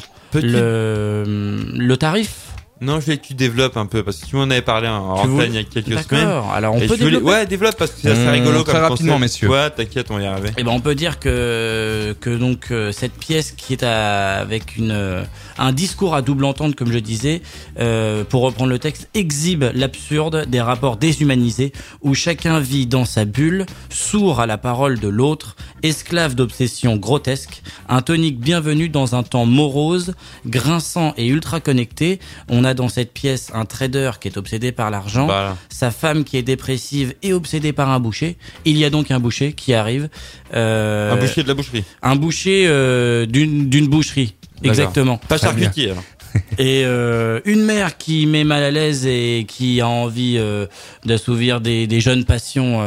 Le tarif? Non, je voulais que tu développes un peu, parce que tu m'en avais parlé en antenne il y a quelques semaines. D'accord, alors on peut développer. Ouais, développe, parce que c'est assez rigolo très comme rapidement, concept. messieurs. Ouais, t'inquiète, on va y arriver. Et ben, on peut dire que donc cette pièce qui est avec un discours à double entente, comme je disais, pour reprendre le texte, exhibe l'absurde des rapports déshumanisés où chacun vit dans sa bulle, sourd à la parole de l'autre, esclave d'obsessions grotesques, un tonique bienvenu dans un temps morose, grinçant et ultra connecté. On a dans cette pièce un trader qui est obsédé par l'argent, sa femme qui est dépressive et obsédée par un boucher. Il y a donc un boucher qui arrive. Un boucher de la boucherie. Un boucher d'une boucherie. Exactement. Pas charcutier alors. Et une mère qui met mal à l'aise et qui a envie d'assouvir des jeunes passions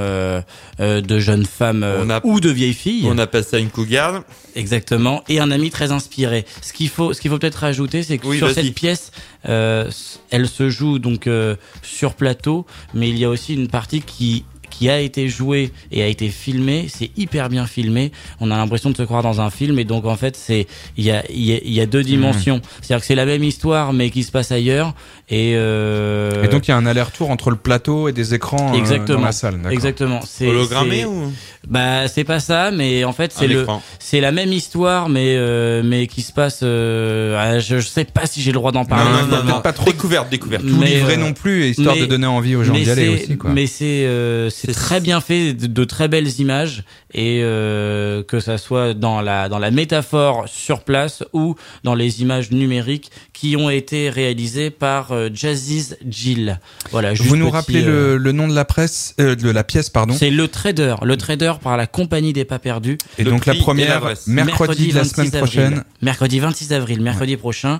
de jeunes femmes ou de vieilles filles. On appelle ça une cougarde. Exactement. Et un ami très inspiré. Ce qu'il faut peut-être rajouter, c'est que sur cette pièce, elle se joue donc sur plateau, mais il y a aussi une partie qui a été joué et a été filmé. C'est hyper bien filmé. On a l'impression de se croire dans un film, et donc en fait il y a 2 dimensions. C'est-à-dire que c'est la même histoire mais qui se passe ailleurs, et donc il y a un aller-retour entre le plateau et des écrans dans la salle. D'accord. Exactement. C'est hologrammé ou? Bah c'est pas ça, mais en fait c'est la même histoire mais qui se passe je sais pas si j'ai le droit d'en parler. Non, peut-être pas trop. Découverte. Tout livré non plus, histoire de donner envie aux gens d'y aller aussi, quoi. Mais c'est très bien fait, de très belles images, et que ça soit dans la métaphore sur place ou dans les images numériques qui ont été réalisées par Jaziz Jill. Voilà. Vous nous rappelez le nom de la pièce, pardon. C'est Le Trader par la compagnie des Pas Perdus. Et donc la première mercredi de la semaine prochaine. Mercredi 26 avril, mercredi prochain.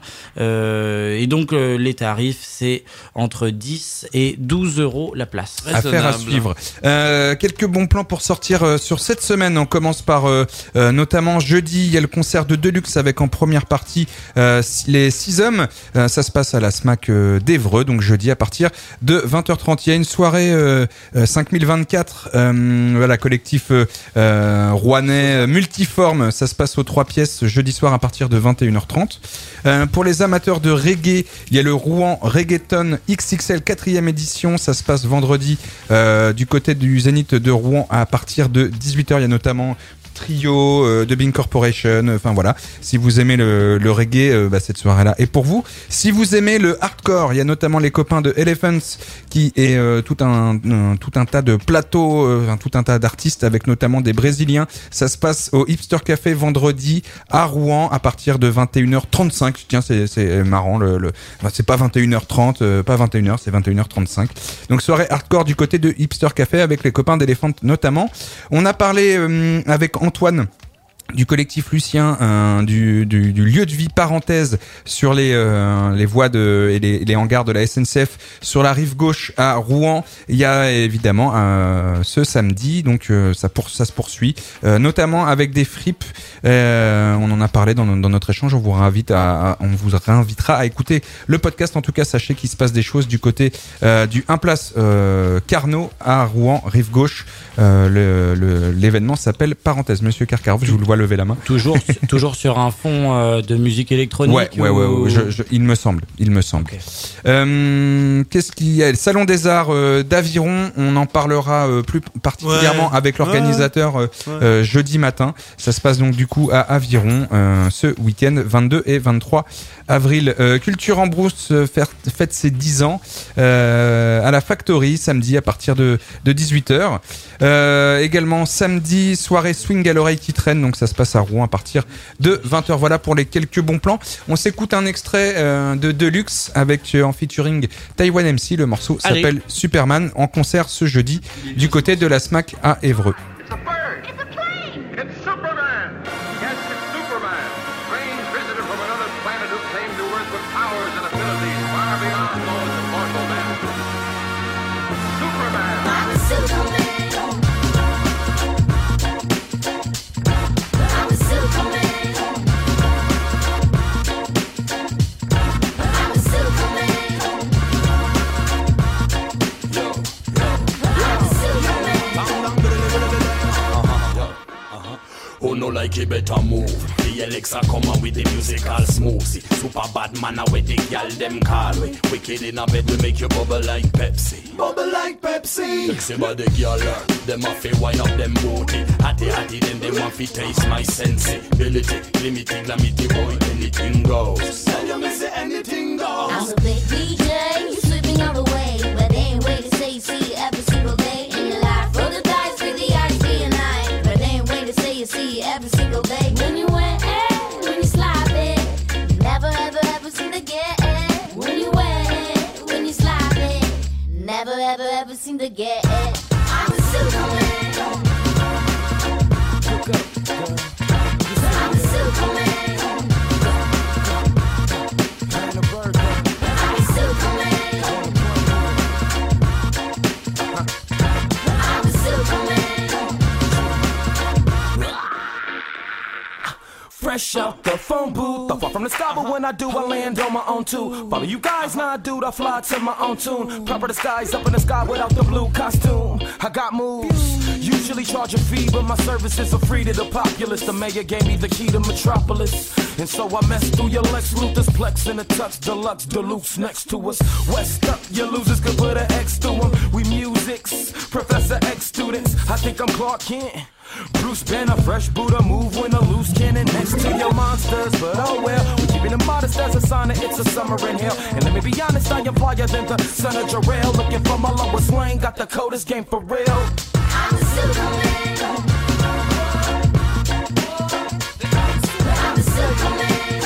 Et donc les tarifs, c'est entre 10 et 12 euros la place. Affaire à suivre. Quelques bons plans pour sortir sur cette semaine. On commence par notamment jeudi, il y a le concert de Deluxe avec en première partie les 6 hommes. Ça se passe à la SMAC d'Évreux, donc jeudi à partir de 20h30. Il y a une soirée 5024, voilà, collectif rouennais multiforme. Ça se passe aux 3 pièces jeudi soir à partir de 21h30. Pour les amateurs de reggae, il y a le Rouen Reggaeton XXL 4e édition. Ça se passe vendredi du côté du Zénith de Rouen à partir de 18h. Il y a notamment Trio, Dubbing Corporation, enfin voilà. Si vous aimez le reggae, cette soirée-là est pour vous. Si vous aimez le hardcore, il y a notamment les copains de Elephants qui est tout un tas de plateaux, tout un tas d'artistes avec notamment des Brésiliens. Ça se passe au Hipster Café vendredi à Rouen à partir de 21h35. Tiens, c'est marrant, c'est pas 21h30, pas 21h, c'est 21h35. Donc soirée hardcore du côté de Hipster Café avec les copains d'Elephant notamment. On a parlé avec Antoine du collectif Lucien, du lieu de vie parenthèse sur les voies et les hangars de la SNCF sur la rive gauche à Rouen. Il y a évidemment ce samedi, donc ça se poursuit, notamment avec des fripes. On en a parlé dans notre échange. On vous réinvitera à écouter le podcast. En tout cas, sachez qu'il se passe des choses du côté du 1 place Carnot à Rouen, rive gauche. L'événement s'appelle Parenthèse. Monsieur Karkarov, je vous le vois lever la main. Toujours sur un fond de musique électronique. Ouais. Il me semble. Okay. Qu'est-ce qu'il y a? Le Salon des Arts d'Aviron. On en parlera plus particulièrement avec l'organisateur jeudi matin. Ça se passe donc du coup à Aviron ce week-end 22 et 23 avril. Culture en Brousse fête ses 10 ans à la Factory samedi à partir de 18h. Également samedi, soirée swing à l'oreille qui traîne, donc ça se passe à Rouen à partir de 20h. Voilà pour les quelques bons plans. On s'écoute un extrait de Deluxe avec en featuring Taiwan MC. Le morceau s'appelle Superman, en concert ce jeudi du côté de la SMAC à Évreux. Who no like it better move. The Alexa come on with the musical smoothie. Super bad man with the gal them call we. Wicked in a bed we make you bubble like Pepsi. Bubble like Pepsi. Sexy body girl, them a fi wine up them booty. Hatty then they want fi taste my sensibility. Limiting glamity boy, anything goes. Tell you me say anything goes. I'm a big DJ, you slipping all the way, but they ain't wait to say see every single day in your life. Roll the dice with the ice being nice, but they ain't wait to say you see every single day. When you wet, when you slide it, never ever seem to get it. When you wet, when you slide it, never ever seem to get it. I'm a Superman. I'm a Superman. Fresh out the phone booth, I fall from the sky, but when I do, I land on my own too. Follow you guys, now dude, I fly to my own tune. Proper disguise up in the sky without the blue costume. I got moves, usually charge a fee, but my services are free to the populace. The mayor gave me the key to Metropolis, and so I messed through your Lex Luthor's Plex in a Tux Deluxe Deluxe next to us. West up, your losers could put an X to them. We musics, Professor X students. I think I'm Clark Kent. Bruce Banner, fresh Buddha, move when a loose cannon next to your monsters. But oh well, we're keeping them modest as a sign that it's a summer in hell. And let me be honest, I am flyer than the son of Jarrell. Looking for my lowest lane, got the coldest game for real. I'm a Superman. I'm a Superman.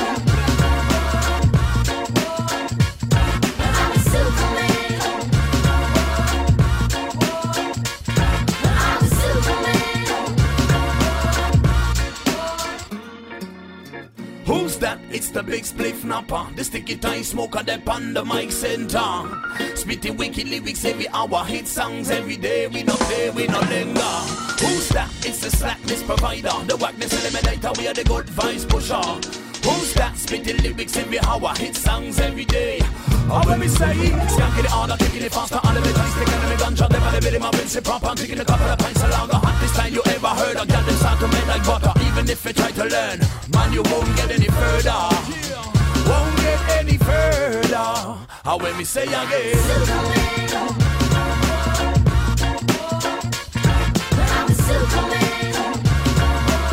Who's that? It's the big spliff napper. The sticky time smoker, they on the mic center. Spitting wicked lyrics every hour. Hit songs every day. We no play, we no linger. Who's that? It's the slackness provider. The wackness eliminator. We are the good vibes pusher. Who's that? Spitting lyrics every hour. Hit songs every day. Oh, when me say, skanking it harder, kicking it faster, all of it, sticking in the ganja, them and the bit my rinse it proper, I'm taking a couple of pints along the hottest time you ever heard. A girl them start to make like butter, even if you try to learn, man, you won't get any further. Won't get any further. How when me say again, Superman. I'm a Superman.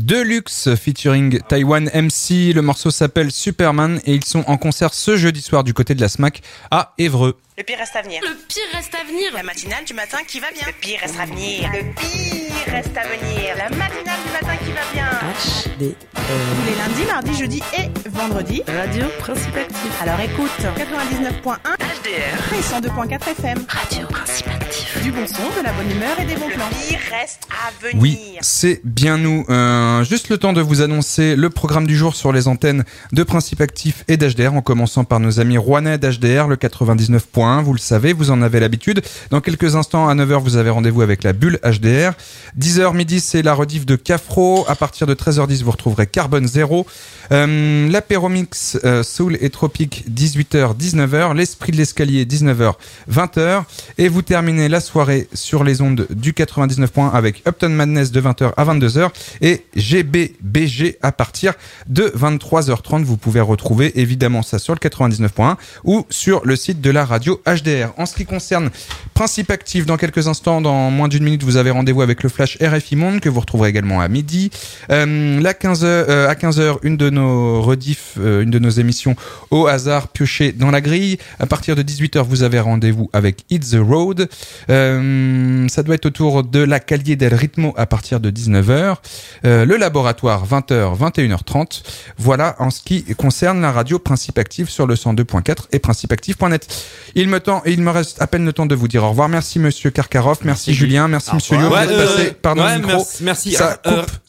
Deluxe featuring Taiwan MC. Le morceau s'appelle Superman et ils sont en concert ce jeudi soir du côté de la SMAC à Évreux. Le pire reste à venir. Le pire reste à venir. La matinale du matin qui va bien. Le pire reste à venir. Le pire reste à venir. La matinale du matin qui va bien. HDR. Les lundis, mardis, jeudis et vendredis. Radio Principe Actif. Alors écoute 99.1 HDR et 102.4 FM. Radio Principe Actif. Du bon son, de la bonne humeur et des bons plans. Le pire reste à venir. Oui, c'est bien nous. Juste le temps de vous annoncer le programme du jour sur les antennes de Principe Actif et d'HDR, en commençant par nos amis rouennais d'HDR, le 99.1. Vous le savez, vous en avez l'habitude. Dans quelques instants, à 9h, vous avez rendez-vous avec la bulle HDR. 10h midi, c'est la rediff de Cafro. À partir de 13h10, vous retrouverez Carbone Zéro. L'apéromix Soul et Tropique, 18h, 19h. L'esprit de l'escalier, 19h, 20h. Et vous terminez la soirée sur les ondes du 99.1 avec Upton Madness de 20h à 22h. Et GBBG à partir de 23h30. Vous pouvez retrouver évidemment ça sur le 99.1 ou sur le site de la radio HDR. En ce qui concerne Principe Actif, dans quelques instants, dans moins d'une minute, vous avez rendez-vous avec le Flash RFI Monde que vous retrouverez également à midi. À 15h, une de nos rediffs, une de nos émissions au hasard piochée dans la grille. À partir de 18h, vous avez rendez-vous avec Hit the Road. Ça doit être autour de la Calle del Ritmo à partir de 19h. Le laboratoire, 20h, 21h30. Voilà en ce qui concerne la radio Principe Actif sur le 102.4 et principeactif.net. Il me reste à peine le temps de vous dire au revoir. Merci monsieur Karkaroff, merci Julien, merci monsieur Lyon d'être passé par nos micros. Merci. Ça coupe